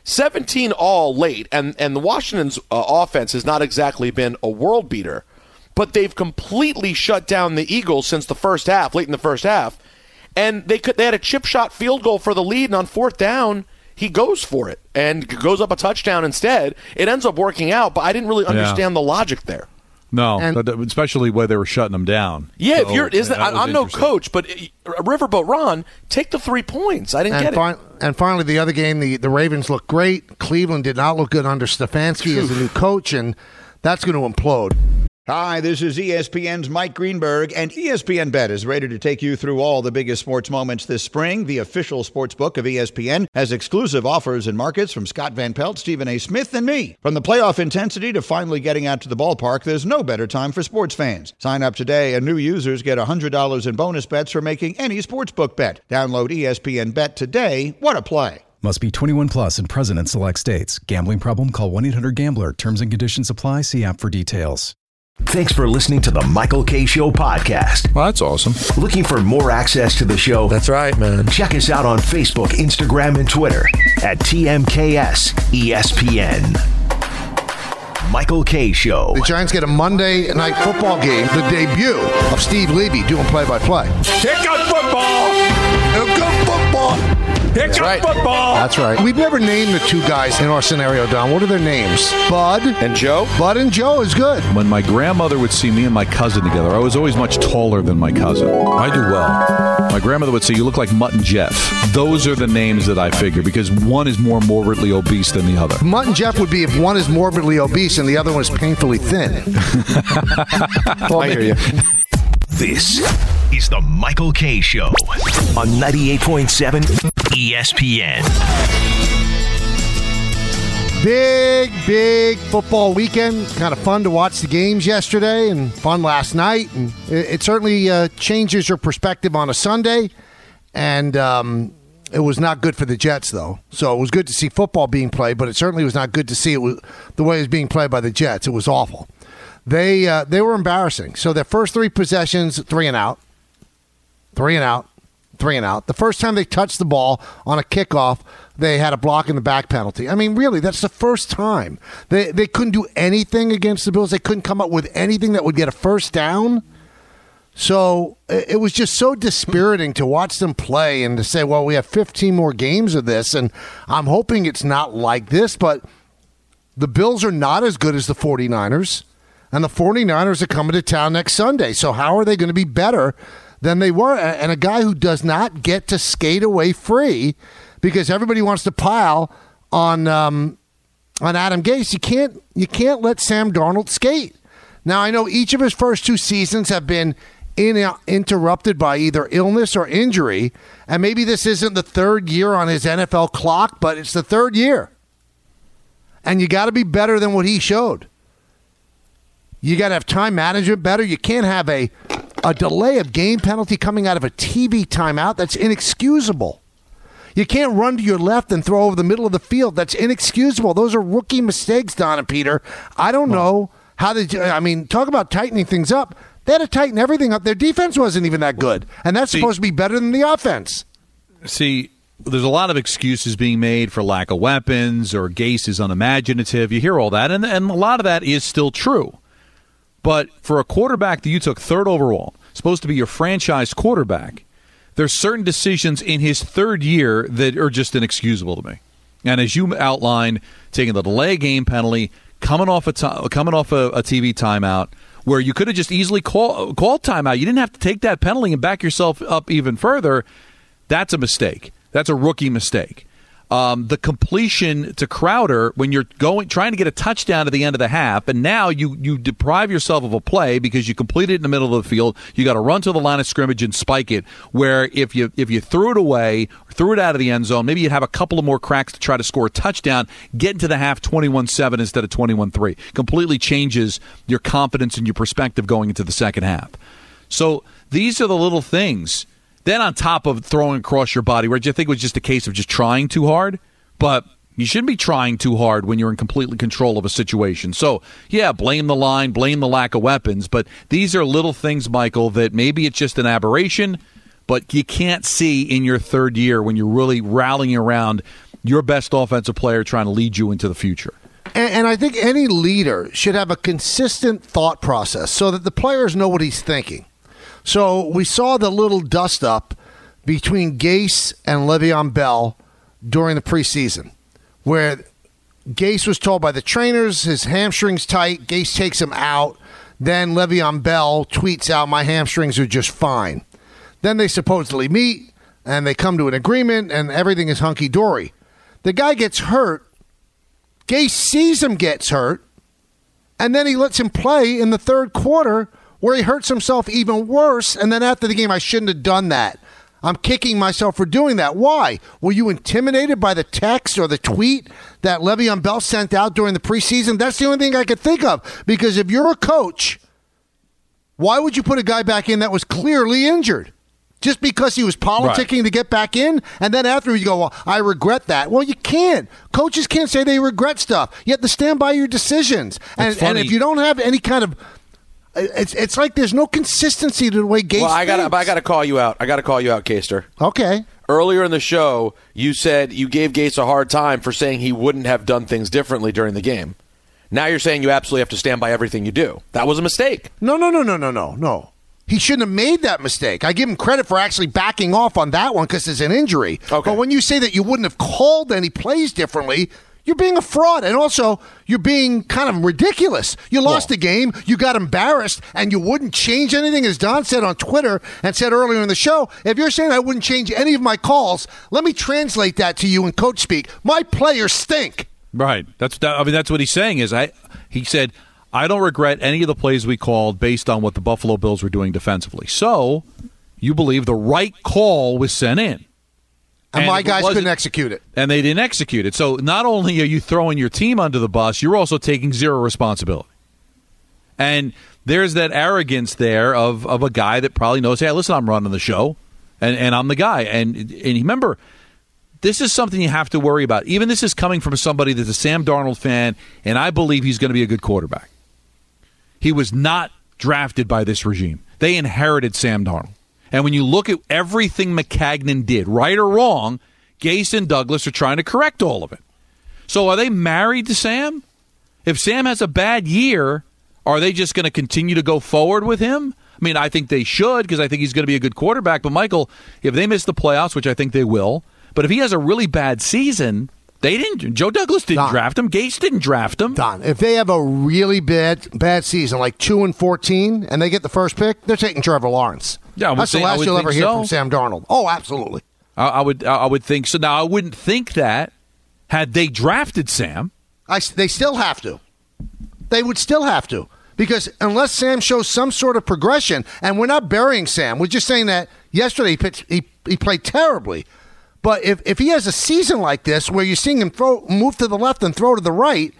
17 all late, and the Washington's offense has not exactly been a world beater, but they've completely shut down the Eagles since the first half, late in the first half. And they had a chip shot field goal for the lead, and on fourth down, he goes for it and goes up a touchdown instead. It ends up working out, but I didn't really understand the logic there. No, especially where they were shutting them down. Yeah, I'm no coach, but Riverboat Ron, take the 3 points. I didn't get it. And finally, the other game, the Ravens looked great. Cleveland did not look good under Stefanski as a new coach, and that's going to implode. Hi, this is ESPN's Mike Greenberg, and ESPN Bet is ready to take you through all the biggest sports moments this spring. The official sports book of ESPN has exclusive offers and markets from Scott Van Pelt, Stephen A. Smith, and me. From the playoff intensity to finally getting out to the ballpark, there's no better time for sports fans. Sign up today, and new users get $100 in bonus bets for making any sportsbook bet. Download ESPN Bet today. What a play. Must be 21 plus and present in select states. Gambling problem? Call 1-800-GAMBLER. Terms and conditions apply. See app for details. Thanks for listening to the Michael K. Show podcast. Well, that's awesome. Looking for more access to the show? That's right, man. Check us out on Facebook, Instagram, and Twitter at TMKS ESPN. Michael K. Show. The Giants get a Monday night football game, the debut of Steve Levy doing play-by-play. Pick up football! Pick up football! Pick up football! That's right. We've never named the two guys in our scenario, Don. What are their names? Bud and Joe? Bud and Joe is good. When my grandmother would see me and my cousin together, I was always much taller than my cousin. I do well. My grandmother would say, you look like Mutt and Jeff. Those are the names that I figure, because one is more morbidly obese than the other. Mutt and Jeff would be if one is morbidly obese and the other one is painfully thin. I hear you. This is the Michael K. Show on 98.7 ESPN. Big football weekend. Kind of fun to watch the games yesterday and fun last night. And it certainly changes your perspective on a Sunday. And it was not good for the Jets, though. So it was good to see football being played, but it certainly was not good to see it the way it was being played by the Jets. It was awful. They were embarrassing. So their first three possessions, 3 and out. The first time they touched the ball on a kickoff, they had a block in the back penalty. I mean, really, that's the first time. They couldn't do anything against the Bills. They couldn't come up with anything that would get a first down. So it was just so dispiriting to watch them play and to say, well, we have 15 more games of this, and I'm hoping it's not like this, but the Bills are not as good as the 49ers, and the 49ers are coming to town next Sunday. So how are they going to be better than they were? And a guy who does not get to skate away free because everybody wants to pile on Adam Gase. You can't let Sam Darnold skate. Now, I know each of his first 2 seasons have been interrupted by either illness or injury, and maybe this isn't the 3rd year on his NFL clock, but it's the 3rd year. And you got to be better than what he showed. You got to have time management better. You can't have a delay of game penalty coming out of a TV timeout. That's inexcusable. You can't run to your left and throw over the middle of the field. That's inexcusable. Those are rookie mistakes, Don and Peter. I don't know how they talk about tightening things up. They had to tighten everything up. Their defense wasn't even that good, and that's supposed to be better than the offense. See, there's a lot of excuses being made for lack of weapons or Gase is unimaginative. You hear all that, and a lot of that is still true. But for a quarterback that you took third overall, supposed to be your franchise quarterback, there's certain decisions in his third year that are just inexcusable to me. And as you outlined, taking the delay game penalty, coming off a TV timeout, where you could have just easily called timeout. You didn't have to take that penalty and back yourself up even further. That's a mistake. That's a rookie mistake. The completion to Crowder when you're trying to get a touchdown at the end of the half, and now you deprive yourself of a play because you completed it in the middle of the field. You got to run to the line of scrimmage and spike it. Where if you threw it away, or threw it out of the end zone, maybe you'd have a couple of more cracks to try to score a touchdown. Get into the half 21-7 instead of 21-3. Completely changes your confidence and your perspective going into the second half. So these are the little things. Then on top of throwing across your body, where you think it was just a case of just trying too hard, but you shouldn't be trying too hard when you're in complete control of a situation. So, yeah, blame the line, blame the lack of weapons, but these are little things, Michael, that maybe it's just an aberration, but you can't see in your third year when you're really rallying around your best offensive player trying to lead you into the future. And I think any leader should have a consistent thought process so that the players know what he's thinking. So we saw the little dust-up between Gase and Le'Veon Bell during the preseason, where Gase was told by the trainers his hamstring's tight. Gase takes him out. Then Le'Veon Bell tweets out, my hamstrings are just fine. Then they supposedly meet, and they come to an agreement, and everything is hunky-dory. The guy gets hurt. Gase sees him gets hurt, and then he lets him play in the third quarter where he hurts himself even worse, and then after the game, I shouldn't have done that. I'm kicking myself for doing that. Why? Were you intimidated by the text or the tweet that Le'Veon Bell sent out during the preseason? That's the only thing I could think of. Because if you're a coach, why would you put a guy back in that was clearly injured? Just because he was politicking to get back in? And then after you go, well, I regret that. Well, you can't. Coaches can't say they regret stuff. You have to stand by your decisions. And if you don't have any kind of... It's like there's no consistency to the way Gase I got to call you out. I got to call you out, Caster. Okay. Earlier in the show, you said you gave Gase a hard time for saying he wouldn't have done things differently during the game. Now you're saying you absolutely have to stand by everything you do. That was a mistake. No. He shouldn't have made that mistake. I give him credit for actually backing off on that one because it's an injury. Okay. But when you say that you wouldn't have called any plays differently, you're being a fraud, and also you're being kind of ridiculous. You lost the game, you got embarrassed, and you wouldn't change anything, as Don said on Twitter and said earlier in the show. If you're saying I wouldn't change any of my calls, let me translate that to you in coach speak. My players stink. Right. That's what he's saying is he said, I don't regret any of the plays we called based on what the Buffalo Bills were doing defensively. So you believe the right call was sent in. And my guys couldn't execute it. And they didn't execute it. So not only are you throwing your team under the bus, you're also taking zero responsibility. And there's that arrogance there of a guy that probably knows, hey, listen, I'm running the show, and I'm the guy. And remember, this is something you have to worry about. Even this is coming from somebody that's a Sam Darnold fan, and I believe he's going to be a good quarterback. He was not drafted by this regime. They inherited Sam Darnold. And when you look at everything Maccagnan did, right or wrong, Gase and Douglas are trying to correct all of it. So are they married to Sam? If Sam has a bad year, are they just going to continue to go forward with him? I mean, I think they should because I think he's going to be a good quarterback. But, Michael, if they miss the playoffs, which I think they will, but if he has a really bad season, they didn't. Joe Douglas didn't draft him. Gase didn't draft him. Don, if they have a really bad season, like 2-14, and they get the first pick, they're taking Trevor Lawrence. Yeah, that's the last you'll ever hear from Sam Darnold. Oh, absolutely. I would think so. Now, I wouldn't think that had they drafted Sam. They still have to. They would still have to. Because unless Sam shows some sort of progression, and we're not burying Sam, we're just saying that yesterday he played terribly. But if he has a season like this where you're seeing him move to the left and throw to the right,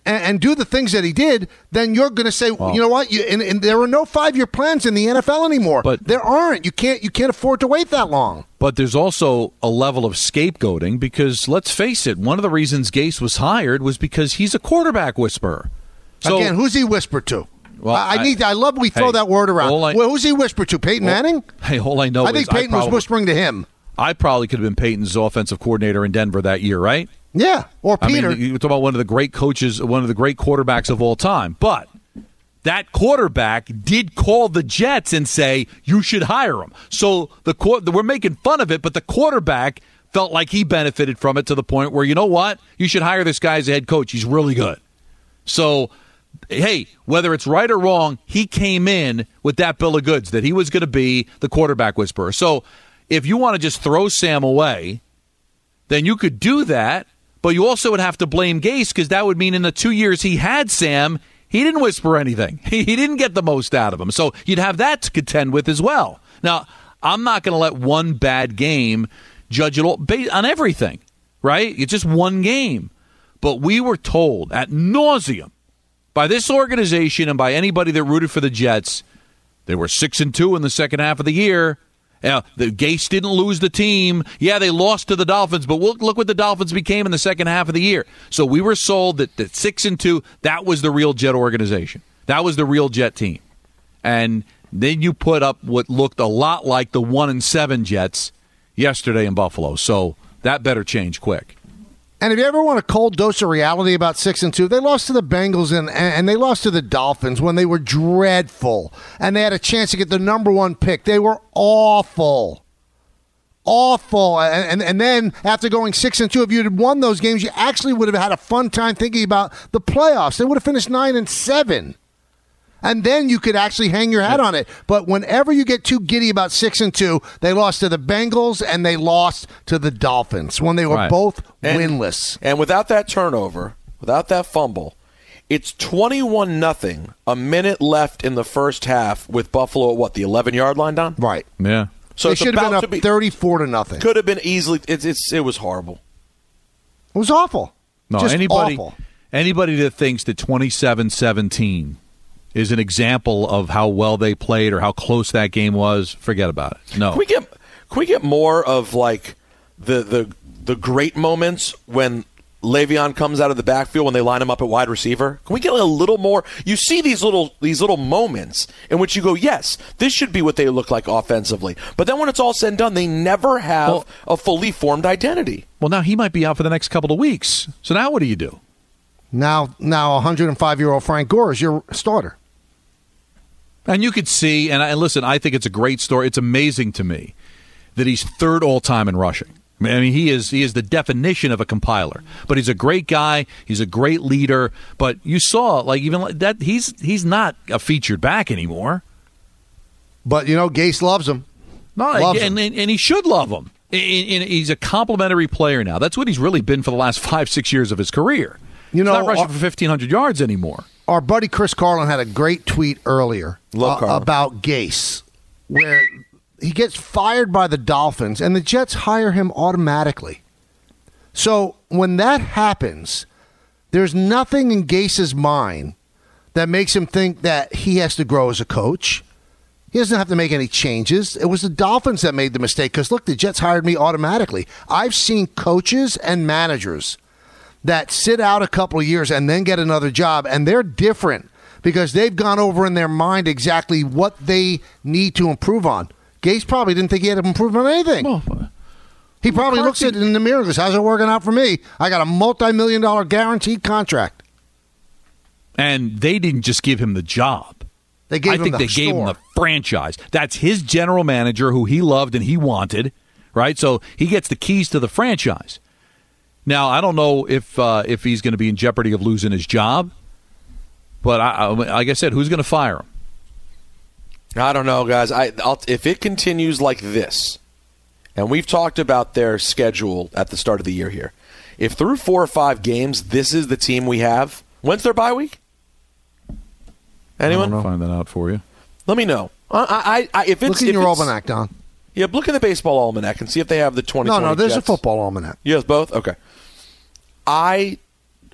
and do the things that he did, then you're going to say, you know what? And there are no 5-year plans in the NFL anymore. But there aren't. You can't afford to wait that long. But there's also a level of scapegoating because, let's face it, one of the reasons Gase was hired was because he's a quarterback whisperer. So, again, who's he whispered to? Well, I love we throw that word around. Who's he whispered to? Peyton Manning? Hey, all I know I think Peyton was whispering to him. I probably could have been Peyton's offensive coordinator in Denver that year, right? Yeah, or Peter. I mean, you talk about one of the great coaches, one of the great quarterbacks of all time. But that quarterback did call the Jets and say, you should hire him. So we're making fun of it, but the quarterback felt like he benefited from it to the point where, you know what? You should hire this guy as a head coach. He's really good. So, hey, whether it's right or wrong, he came in with that bill of goods that he was going to be the quarterback whisperer. So if you want to just throw Sam away, then you could do that. But you also would have to blame Gase because that would mean in the 2 years he had Sam, he didn't whisper anything. He didn't get the most out of him. So you'd have that to contend with as well. Now, I'm not going to let one bad game judge it all on everything, right? It's just one game. But we were told ad nauseum by this organization and by anybody that rooted for the Jets, they were 6-2 in the second half of the year. The Gase didn't lose the team. Yeah, they lost to the Dolphins, but look what the Dolphins became in the second half of the year. So we were sold that 6-2, that was the real Jet organization. That was the real Jet team. And then you put up what looked a lot like the 1-7 Jets yesterday in Buffalo. So that better change quick. And if you ever want a cold dose of reality about 6-2, they lost to the Bengals and they lost to the Dolphins when they were dreadful. And they had a chance to get the number 1 pick. They were awful. Awful. And then after going 6-2, if you had won those games, you actually would have had a fun time thinking about the playoffs. They would have finished 9-7. And then you could actually hang your hat on it. But whenever you get too giddy about 6-2, they lost to the Bengals and they lost to the Dolphins when they were both winless. And without that turnover, without that fumble, it's 21-0, a minute left in the first half with Buffalo at the 11-yard line, Don? Right. Yeah. So it should have been up 34-0. Could have been easily. It was horrible. It was awful. No, just anybody awful. that thinks that 27-17 is an example of how well they played or how close that game was, forget about it. No. Can we get more of like the great moments when Le'Veon comes out of the backfield when they line him up at wide receiver? Can we get a little more? You see these little moments in which you go, yes, this should be what they look like offensively. But then when it's all said and done, they never have a fully formed identity. Well, now he might be out for the next couple of weeks. So now what do you do? Now 105-year-old Frank Gore is your starter. And you could see, and listen, I think it's a great story. It's amazing to me that he's third all-time in rushing. I mean, he is the definition of a compiler. But he's a great guy. He's a great leader. But you saw, even like that, he's not a featured back anymore. But, Gase loves him. No, and he should love him. He's a complimentary player now. That's what he's really been for the last 5-6 years of his career. He's not rushing for 1,500 yards anymore. Our buddy Chris Carlin had a great tweet earlier about Gase, where he gets fired by the Dolphins, and the Jets hire him automatically. So when that happens, there's nothing in Gase's mind that makes him think that he has to grow as a coach. He doesn't have to make any changes. It was the Dolphins that made the mistake because, look, the Jets hired me automatically. I've seen coaches and managers that sit out a couple of years and then get another job, and they're different because they've gone over in their mind exactly what they need to improve on. Gase probably didn't think he had to improve on anything. He probably looks at it in the mirror and goes, how's it working out for me? I got a multi-million-dollar guaranteed contract. And they didn't just give him the job. They gave him the franchise. That's his general manager who he loved and he wanted, right? So he gets the keys to the franchise. Now, I don't know if he's going to be in jeopardy of losing his job, but like I said, who's going to fire him? I don't know, guys. If it continues like this, and we've talked about their schedule at the start of the year here, if through 4 or 5 games this is the team we have, when's their bye week? Anyone? I'll find that out for you. Let me know. If it's, look in your almanac, Don. Yeah, look in the baseball almanac and see if they have the 2020 No, there's Jets. a football almanac. Yes, both? Okay. I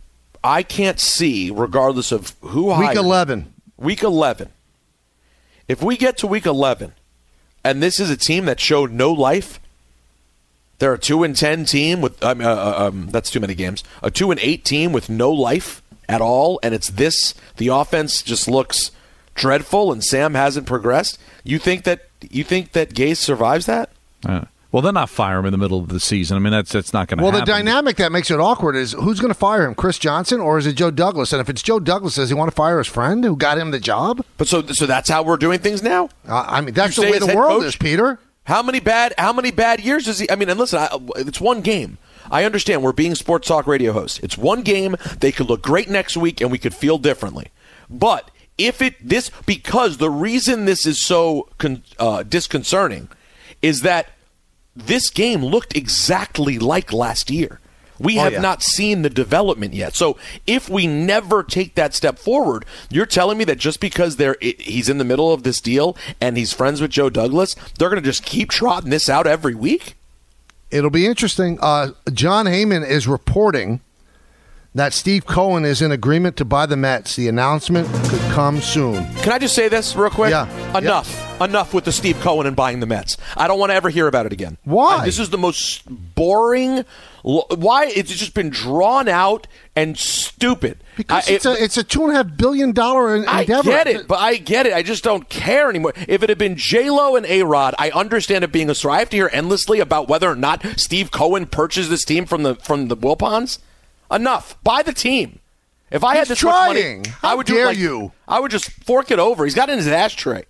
I can't see, regardless of who hired. Week 11. Week 11. If we get to week 11, and this is a team that showed no life, they're a 2-10 team with that's too many games. A 2-8 team with no life at all, and it's this. The offense just looks dreadful, and Sam hasn't progressed. You think that Gase survives that? Well, they're not fire him in the middle of the season. I mean, that's not going to happen. Well, the dynamic that makes it awkward is who's going to fire him, Chris Johnson or is it Joe Douglas? And if it's Joe Douglas, does he want to fire his friend who got him the job? But so that's how we're doing things now? I mean, that's the way the world is, Peter. How many bad years does he? I mean, and listen, it's one game. I understand we're being sports talk radio hosts. It's one game. They could look great next week, and we could feel differently. But because the reason this is so disconcerting is that this game looked exactly like last year. We have not seen the development yet. So if we never take that step forward, you're telling me that just because he's in the middle of this deal and he's friends with Joe Douglas, they're going to just keep trotting this out every week? It'll be interesting. John Heyman is reporting that Steve Cohen is in agreement to buy the Mets. The announcement could come soon. Can I just say this real quick? Yeah. Enough with the Steve Cohen and buying the Mets. I don't want to ever hear about it again. Why? This is the most boring. Why? It's just been drawn out and stupid. Because it's a $2.5 billion endeavor. I get it. I just don't care anymore. If it had been J-Lo and A-Rod, I understand it being a story. I have to hear endlessly about whether or not Steve Cohen purchased this team from the Wilpons. Enough. Buy the team. If I had this much money, I would you. I would just fork it over. He's got it in his ashtray.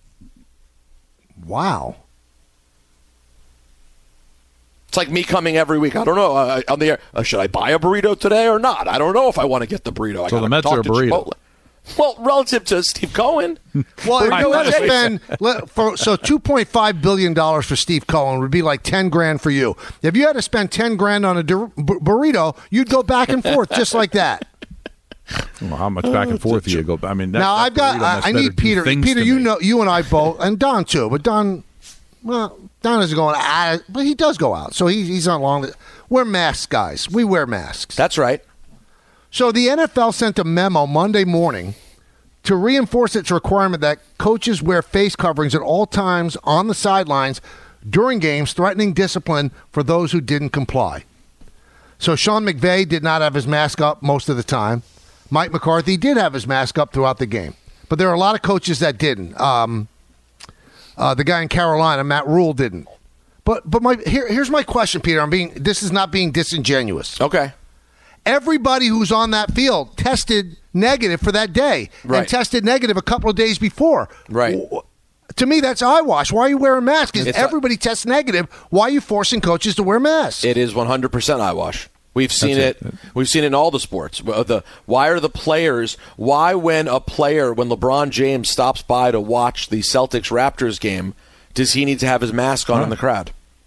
Wow. It's like me coming every week. I don't know. On the air, should I buy a burrito today or not? I don't know if I want to get the burrito. So the Mets are a burrito. Chipotle. Well, relative to Steve Cohen. Well, if you had to spend so $2.5 billion for Steve Cohen would be like $10,000 for you. If you had to spend $10,000 on a burrito, you'd go back and forth just like that. Well, how much back and forth do you go? I mean, now I've got. I need Peter. Peter, you know, you and I both, and Don too. But Don isn't going out, but he does go out, so he's not long. We're masks, guys. We wear masks. That's right. So the NFL sent a memo Monday morning to reinforce its requirement that coaches wear face coverings at all times on the sidelines during games, threatening discipline for those who didn't comply. So Sean McVay did not have his mask up most of the time. Mike McCarthy did have his mask up throughout the game. But there are a lot of coaches that didn't. The guy in Carolina, Matt Rule, didn't. But here's my question, Peter. This is not being disingenuous. Okay. Everybody who's on that field tested negative for that day and tested negative a couple of days before. Right. To me, that's eyewash. Why are you wearing masks? If everybody tests negative, why are you forcing coaches to wear masks? It is 100% eyewash. We've seen it. We've seen it in all the sports. Why are the players? Why when LeBron James stops by to watch the Celtics-Raptors game, does he need to have his mask on in the crowd?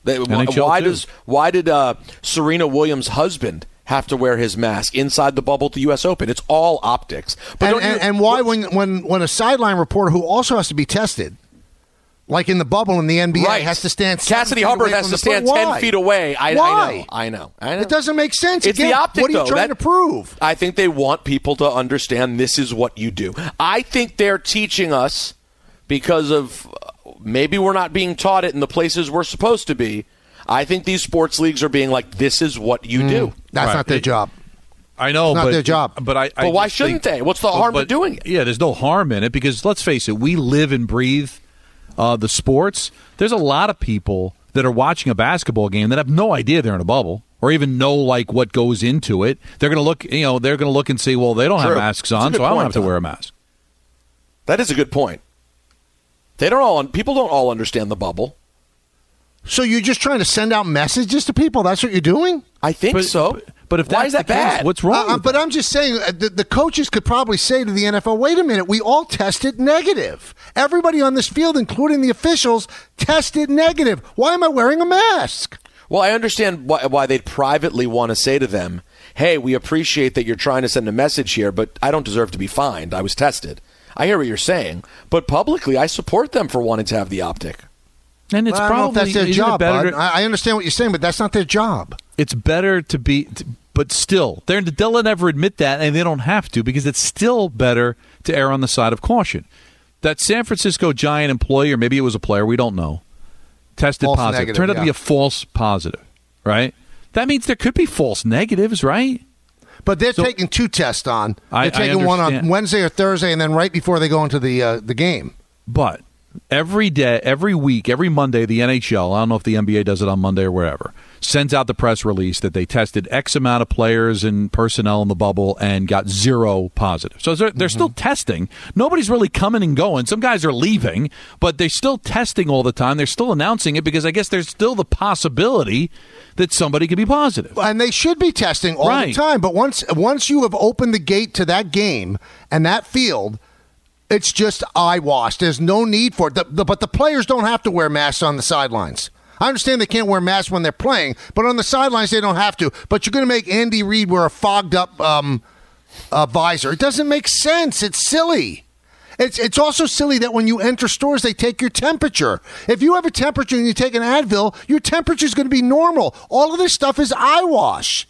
Why did Serena Williams' husband have to wear his mask inside the bubble at the U.S. Open? It's all optics. But and why when a sideline reporter who also has to be tested, like in the bubble in the NBA, has to stand Cassidy Hubbard has to stand 10 feet away. I know. It doesn't make sense. It's the optic, what are you trying to prove? I think they want people to understand this is what you do. I think they're teaching us because of maybe we're not being taught it in the places we're supposed to be. I think these sports leagues are being like, this is what you do. That's not their job. I know, it's not their job. But why shouldn't they? What's the harm of doing it? Yeah, there's no harm in it because let's face it, we live and breathe the sports. There's a lot of people that are watching a basketball game that have no idea they're in a bubble or even know like what goes into it. They're going to look, they're going to look and say, well, they don't have masks on, so I don't have to wear a mask. That is a good point. People don't all understand the bubble. So you're just trying to send out messages to people? That's what you're doing? I think so. But if why is that bad? What's wrong? But I'm just saying, the coaches could probably say to the NFL, wait a minute, we all tested negative. Everybody on this field, including the officials, tested negative. Why am I wearing a mask? Well, I understand why they'd privately want to say to them, hey, we appreciate that you're trying to send a message here, but I don't deserve to be fined. I was tested. I hear what you're saying. But publicly, I support them for wanting to have the optic. And it's I don't know if that's their job, bud. I understand what you're saying, but that's not their job. It's better to be but still, they'll never admit that, and they don't have to because it's still better to err on the side of caution. That San Francisco Giant employee, or maybe it was a player, we don't know, tested false positive. negative, Turned out to be a false positive, right? That means there could be false negatives, right? But they're taking 2 tests on. They're taking one on Wednesday or Thursday, and then right before they go into the game. But every day, every week, every Monday, the NHL, I don't know if the NBA does it on Monday or wherever, sends out the press release that they tested X amount of players and personnel in the bubble and got 0 positive. So they're still testing. Nobody's really coming and going. Some guys are leaving, but they're still testing all the time. They're still announcing it because I guess there's still the possibility that somebody could be positive. And they should be testing all the time. But once you have opened the gate to that game and that field, it's just eyewash. There's no need for it. But the players don't have to wear masks on the sidelines. I understand they can't wear masks when they're playing, but on the sidelines they don't have to. But you're going to make Andy Reid wear a fogged-up visor. It doesn't make sense. It's silly. It's also silly that when you enter stores, they take your temperature. If you have a temperature and you take an Advil, your temperature is going to be normal. All of this stuff is eyewash.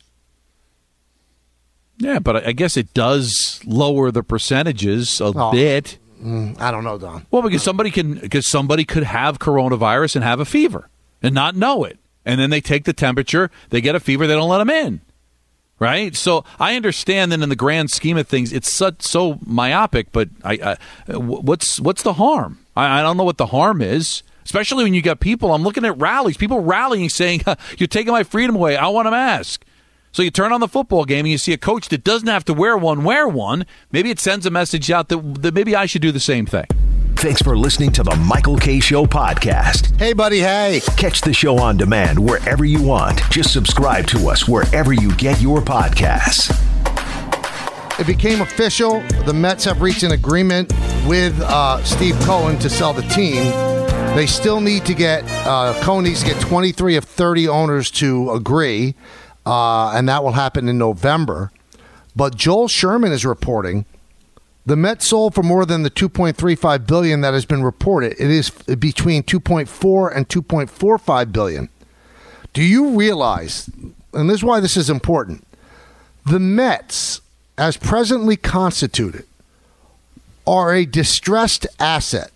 Yeah, but I guess it does lower the percentages a bit. I don't know, Don. Well, because somebody could have coronavirus and have a fever and not know it. And then they take the temperature, they get a fever, they don't let them in. Right? So I understand that in the grand scheme of things, it's so myopic, but what's the harm? I don't know what the harm is, especially when you got people. I'm looking at rallies, people rallying saying, you're taking my freedom away. I want a mask. So you turn on the football game and you see a coach that doesn't have to wear one. Maybe it sends a message out that maybe I should do the same thing. Thanks for listening to the Michael Kay Show podcast. Hey, buddy, hey. Catch the show on demand wherever you want. Just subscribe to us wherever you get your podcasts. It became official. The Mets have reached an agreement with Steve Cohen to sell the team. They still need to get, Cohen needs to get 23 of 30 owners to agree, and that will happen in November. But Joel Sherman is reporting the Mets sold for more than the $2.35 billion that has been reported. It is between $2.4 and $2.45 billion. Do you realize, and this is why this is important, the Mets, as presently constituted, are a distressed asset.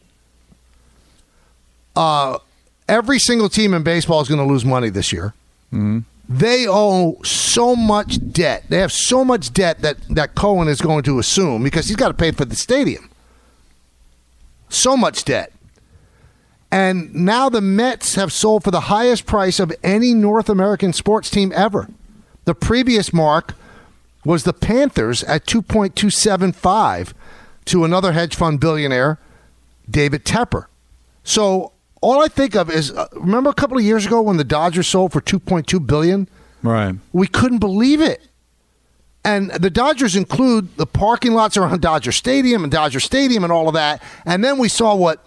Every single team in baseball is going to lose money this year. Mm-hmm. They owe so much debt. They have so much debt that Cohen is going to assume because he's got to pay for the stadium. So much debt. And now the Mets have sold for the highest price of any North American sports team ever. The previous mark was the Panthers at $2.275 to another hedge fund billionaire, David Tepper. So all I think of is, remember a couple of years ago when the Dodgers sold for $2.2 billion? Right. We couldn't believe it. And the Dodgers include the parking lots around Dodger Stadium and all of that. And then we saw what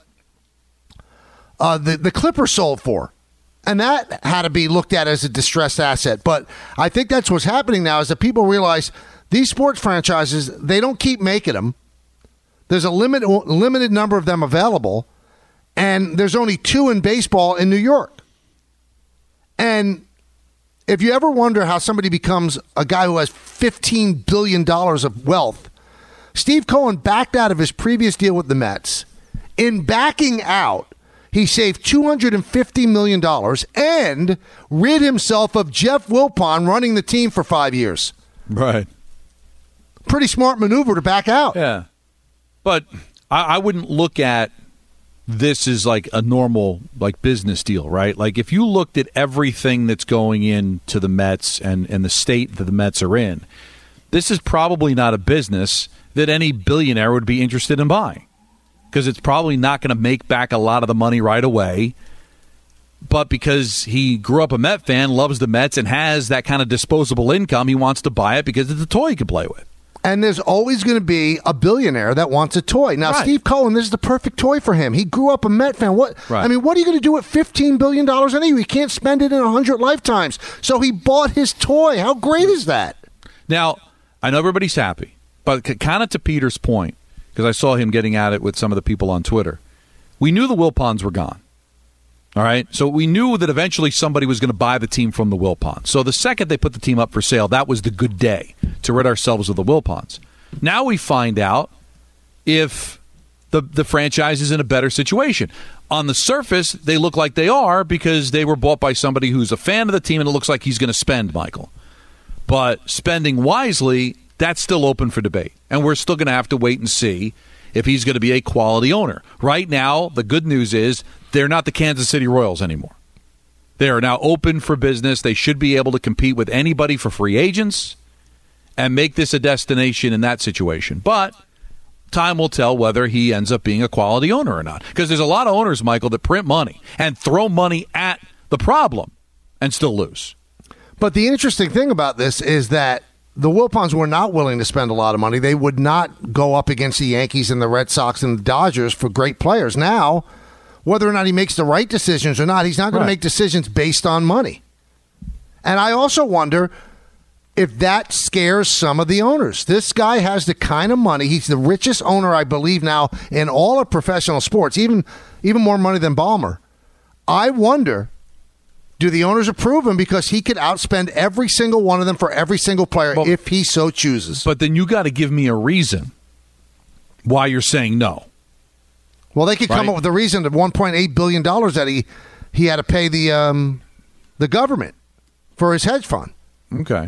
the Clippers sold for. And that had to be looked at as a distressed asset. But I think that's what's happening now is that people realize these sports franchises, they don't keep making them. There's a limited number of them available. And there's only 2 in baseball in New York. And if you ever wonder how somebody becomes a guy who has $15 billion of wealth, Steve Cohen backed out of his previous deal with the Mets. In backing out, he saved $250 million and rid himself of Jeff Wilpon running the team for 5 years. Right. Pretty smart maneuver to back out. Yeah. But I wouldn't look at this is like a normal business deal, right? Like if you looked at everything that's going into the Mets and the state that the Mets are in, this is probably not a business that any billionaire would be interested in buying because it's probably not going to make back a lot of the money right away. But because he grew up a Met fan, loves the Mets, and has that kind of disposable income, he wants to buy it because it's a toy he can play with. And there's always going to be a billionaire that wants a toy. Now, right. Steve Cohen, this is the perfect toy for him. He grew up a Met fan. Right. I mean, what are you going to do with $15 billion anyway? You can't spend it in 100 lifetimes. So he bought his toy. How great is that? Now, I know everybody's happy, but kind of to Peter's point, because I saw him getting at it with some of the people on Twitter, we knew the Wilpons were gone. All right. So we knew that eventually somebody was going to buy the team from the Wilpons. So the second they put the team up for sale, that was the good day to rid ourselves of the Wilpons. Now we find out if the franchise is in a better situation. On the surface, they look like they are because they were bought by somebody who's a fan of the team and it looks like he's going to spend, Michael. But spending wisely, that's still open for debate. And we're still going to have to wait and see if he's going to be a quality owner. Right now, the good news is they're not the Kansas City Royals anymore. They are now open for business. They should be able to compete with anybody for free agents and make this a destination in that situation. But time will tell whether he ends up being a quality owner or not. Because there's a lot of owners, Michael, that print money and throw money at the problem and still lose. But the interesting thing about this is that the Wilpons were not willing to spend a lot of money. They would not go up against the Yankees and the Red Sox and the Dodgers for great players. Now, whether or not he makes the right decisions or not, he's not going to make decisions based on money. And I also wonder if that scares some of the owners. This guy has the kind of money. He's the richest owner, I believe, now in all of professional sports, even more money than Ballmer. I wonder, do the owners approve him because he could outspend every single one of them for every single player if he so chooses? But then you got to give me a reason why you're saying no. Well, they could come up with a reason of $1.8 billion that he had to pay the government for his hedge fund. Okay.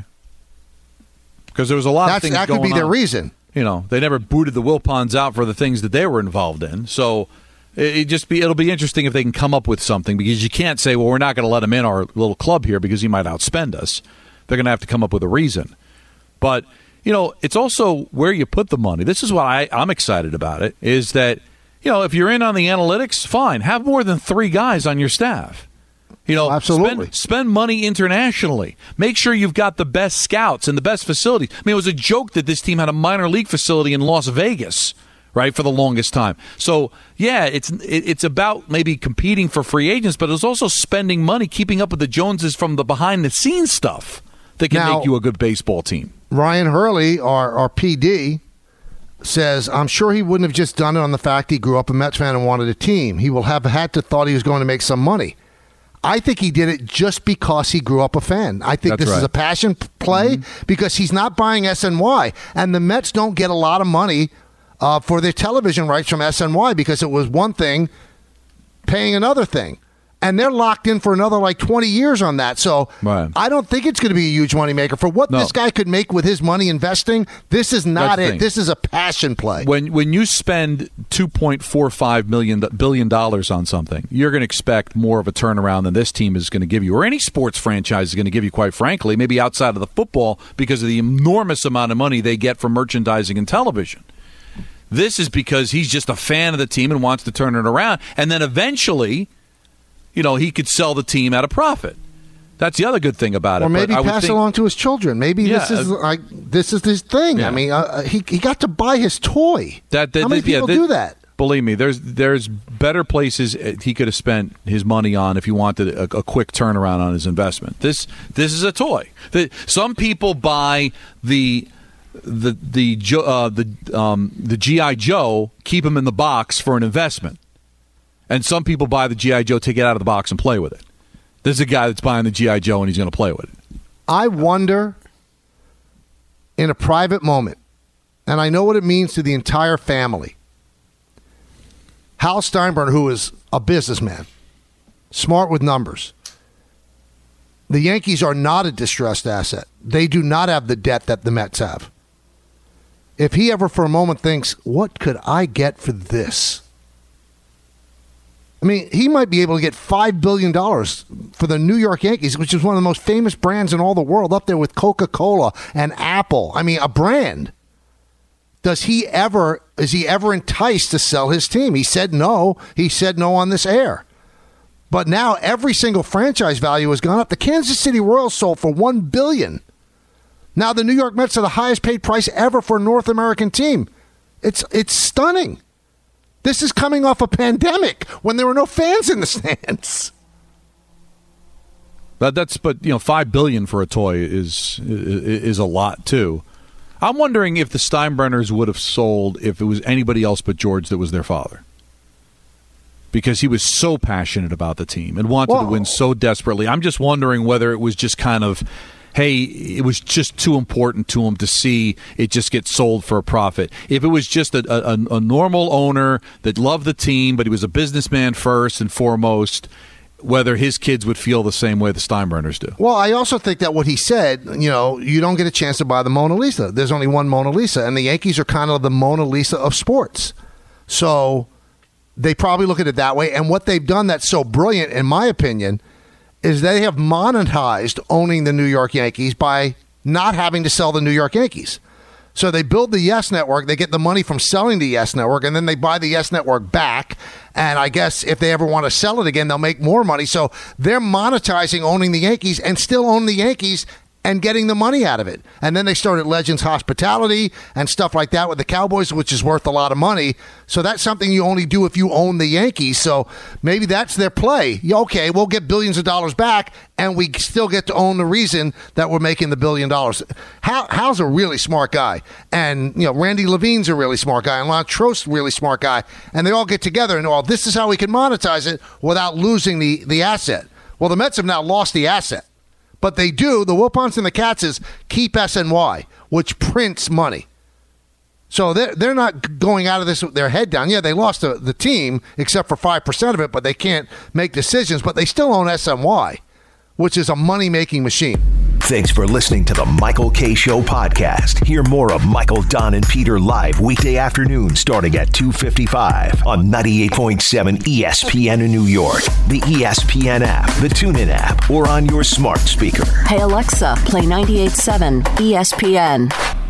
Because there was a lot of things going on. That could be their reason. You know, they never booted the Wilpons out for the things that they were involved in. So it'll be interesting if they can come up with something, because you can't say, well, we're not going to let him in our little club here because he might outspend us. They're going to have to come up with a reason. But, you know, it's also where you put the money. This is why I'm excited about it, is that, you know, if you're in on the analytics, fine. Have more than 3 guys on your staff. You know, absolutely. Spend money internationally. Make sure you've got the best scouts and the best facilities. I mean, it was a joke that this team had a minor league facility in Las Vegas, right, for the longest time. So, yeah, it's about maybe competing for free agents, but it's also spending money, keeping up with the Joneses from the behind-the-scenes stuff that can make you a good baseball team. Ryan Hurley, our PD, says, I'm sure he wouldn't have just done it on the fact he grew up a Mets fan and wanted a team. He will have had to thought he was going to make some money. I think he did it just because he grew up a fan. I think this is a passion play because he's not buying SNY. And the Mets don't get a lot of money for their television rights from SNY because it was one thing paying another thing. And they're locked in for another 20 years on that. So I don't think it's going to be a huge moneymaker. For what this guy could make with his money investing, this is not it. This is a passion play. When you spend $2.45 billion on something, you're going to expect more of a turnaround than this team is going to give you, or any sports franchise is going to give you, quite frankly, maybe outside of the football, because of the enormous amount of money they get from merchandising and television. This is because he's just a fan of the team and wants to turn it around. And then eventually, you know, he could sell the team at a profit. That's the other good thing about it. Or maybe pass it along to his children. Maybe this is his thing. Yeah. I mean, he got to buy his toy. How many people do that? Believe me, there's better places he could have spent his money on if he wanted a quick turnaround on his investment. This is a toy. Some people buy the G.I. Joe, keep him in the box for an investment. And some people buy the G.I. Joe, take it out of the box, and play with it. There's a guy that's buying the G.I. Joe, and he's going to play with it. I wonder, in a private moment, and I know what it means to the entire family, Hal Steinbrenner, who is a businessman, smart with numbers, the Yankees are not a distressed asset. They do not have the debt that the Mets have. If he ever for a moment thinks, what could I get for this? I mean, he might be able to get $5 billion for the New York Yankees, which is one of the most famous brands in all the world, up there with Coca-Cola and Apple. I mean, a brand. Is he ever enticed to sell his team? He said no. He said no on this air. But now every single franchise value has gone up. The Kansas City Royals sold for $1 billion. Now the New York Mets are the highest paid price ever for a North American team. It's stunning. This is coming off a pandemic when there were no fans in the stands. But $5 billion for a toy is a lot too. I'm wondering if the Steinbrenners would have sold if it was anybody else but George that was their father. because he was so passionate about the team and wanted to win so desperately. I'm just wondering whether it was just kind of, hey, it was just too important to him to see it just get sold for a profit. If it was just a normal owner that loved the team, but he was a businessman first and foremost, whether his kids would feel the same way the Steinbrenners do. Well, I also think that what he said, you don't get a chance to buy the Mona Lisa. There's only one Mona Lisa, and the Yankees are kind of the Mona Lisa of sports. So they probably look at it that way. And what they've done that's so brilliant, in my opinion, is they have monetized owning the New York Yankees by not having to sell the New York Yankees. So they build the Yes Network, they get the money from selling the Yes Network, and then they buy the Yes Network back. And I guess if they ever want to sell it again, they'll make more money. So they're monetizing owning the Yankees and still own the Yankees and getting the money out of it. And then they started Legends Hospitality and stuff like that with the Cowboys, which is worth a lot of money. So that's something you only do if you own the Yankees. So maybe that's their play. Okay, we'll get billions of dollars back, and we still get to own the reason that we're making the $1 billion. Hal's a really smart guy. And, Randy Levine's a really smart guy, and Lon Trost's a really smart guy. And they all get together and, this is how we can monetize it without losing the asset. Well, the Mets have now lost the asset. But they do. The Wilpons and the Katzes keep SNY, which prints money. So they're not going out of this with their head down. Yeah, they lost the team, except for 5% of it, but they can't make decisions. But they still own SNY, which is a money-making machine. Thanks for listening to the Michael Kay Show podcast. Hear more of Michael, Don, and Peter live weekday afternoon starting at 2:55 on 98.7 ESPN in New York, the ESPN app, the TuneIn app, or on your smart speaker. Hey Alexa, play 98.7 ESPN.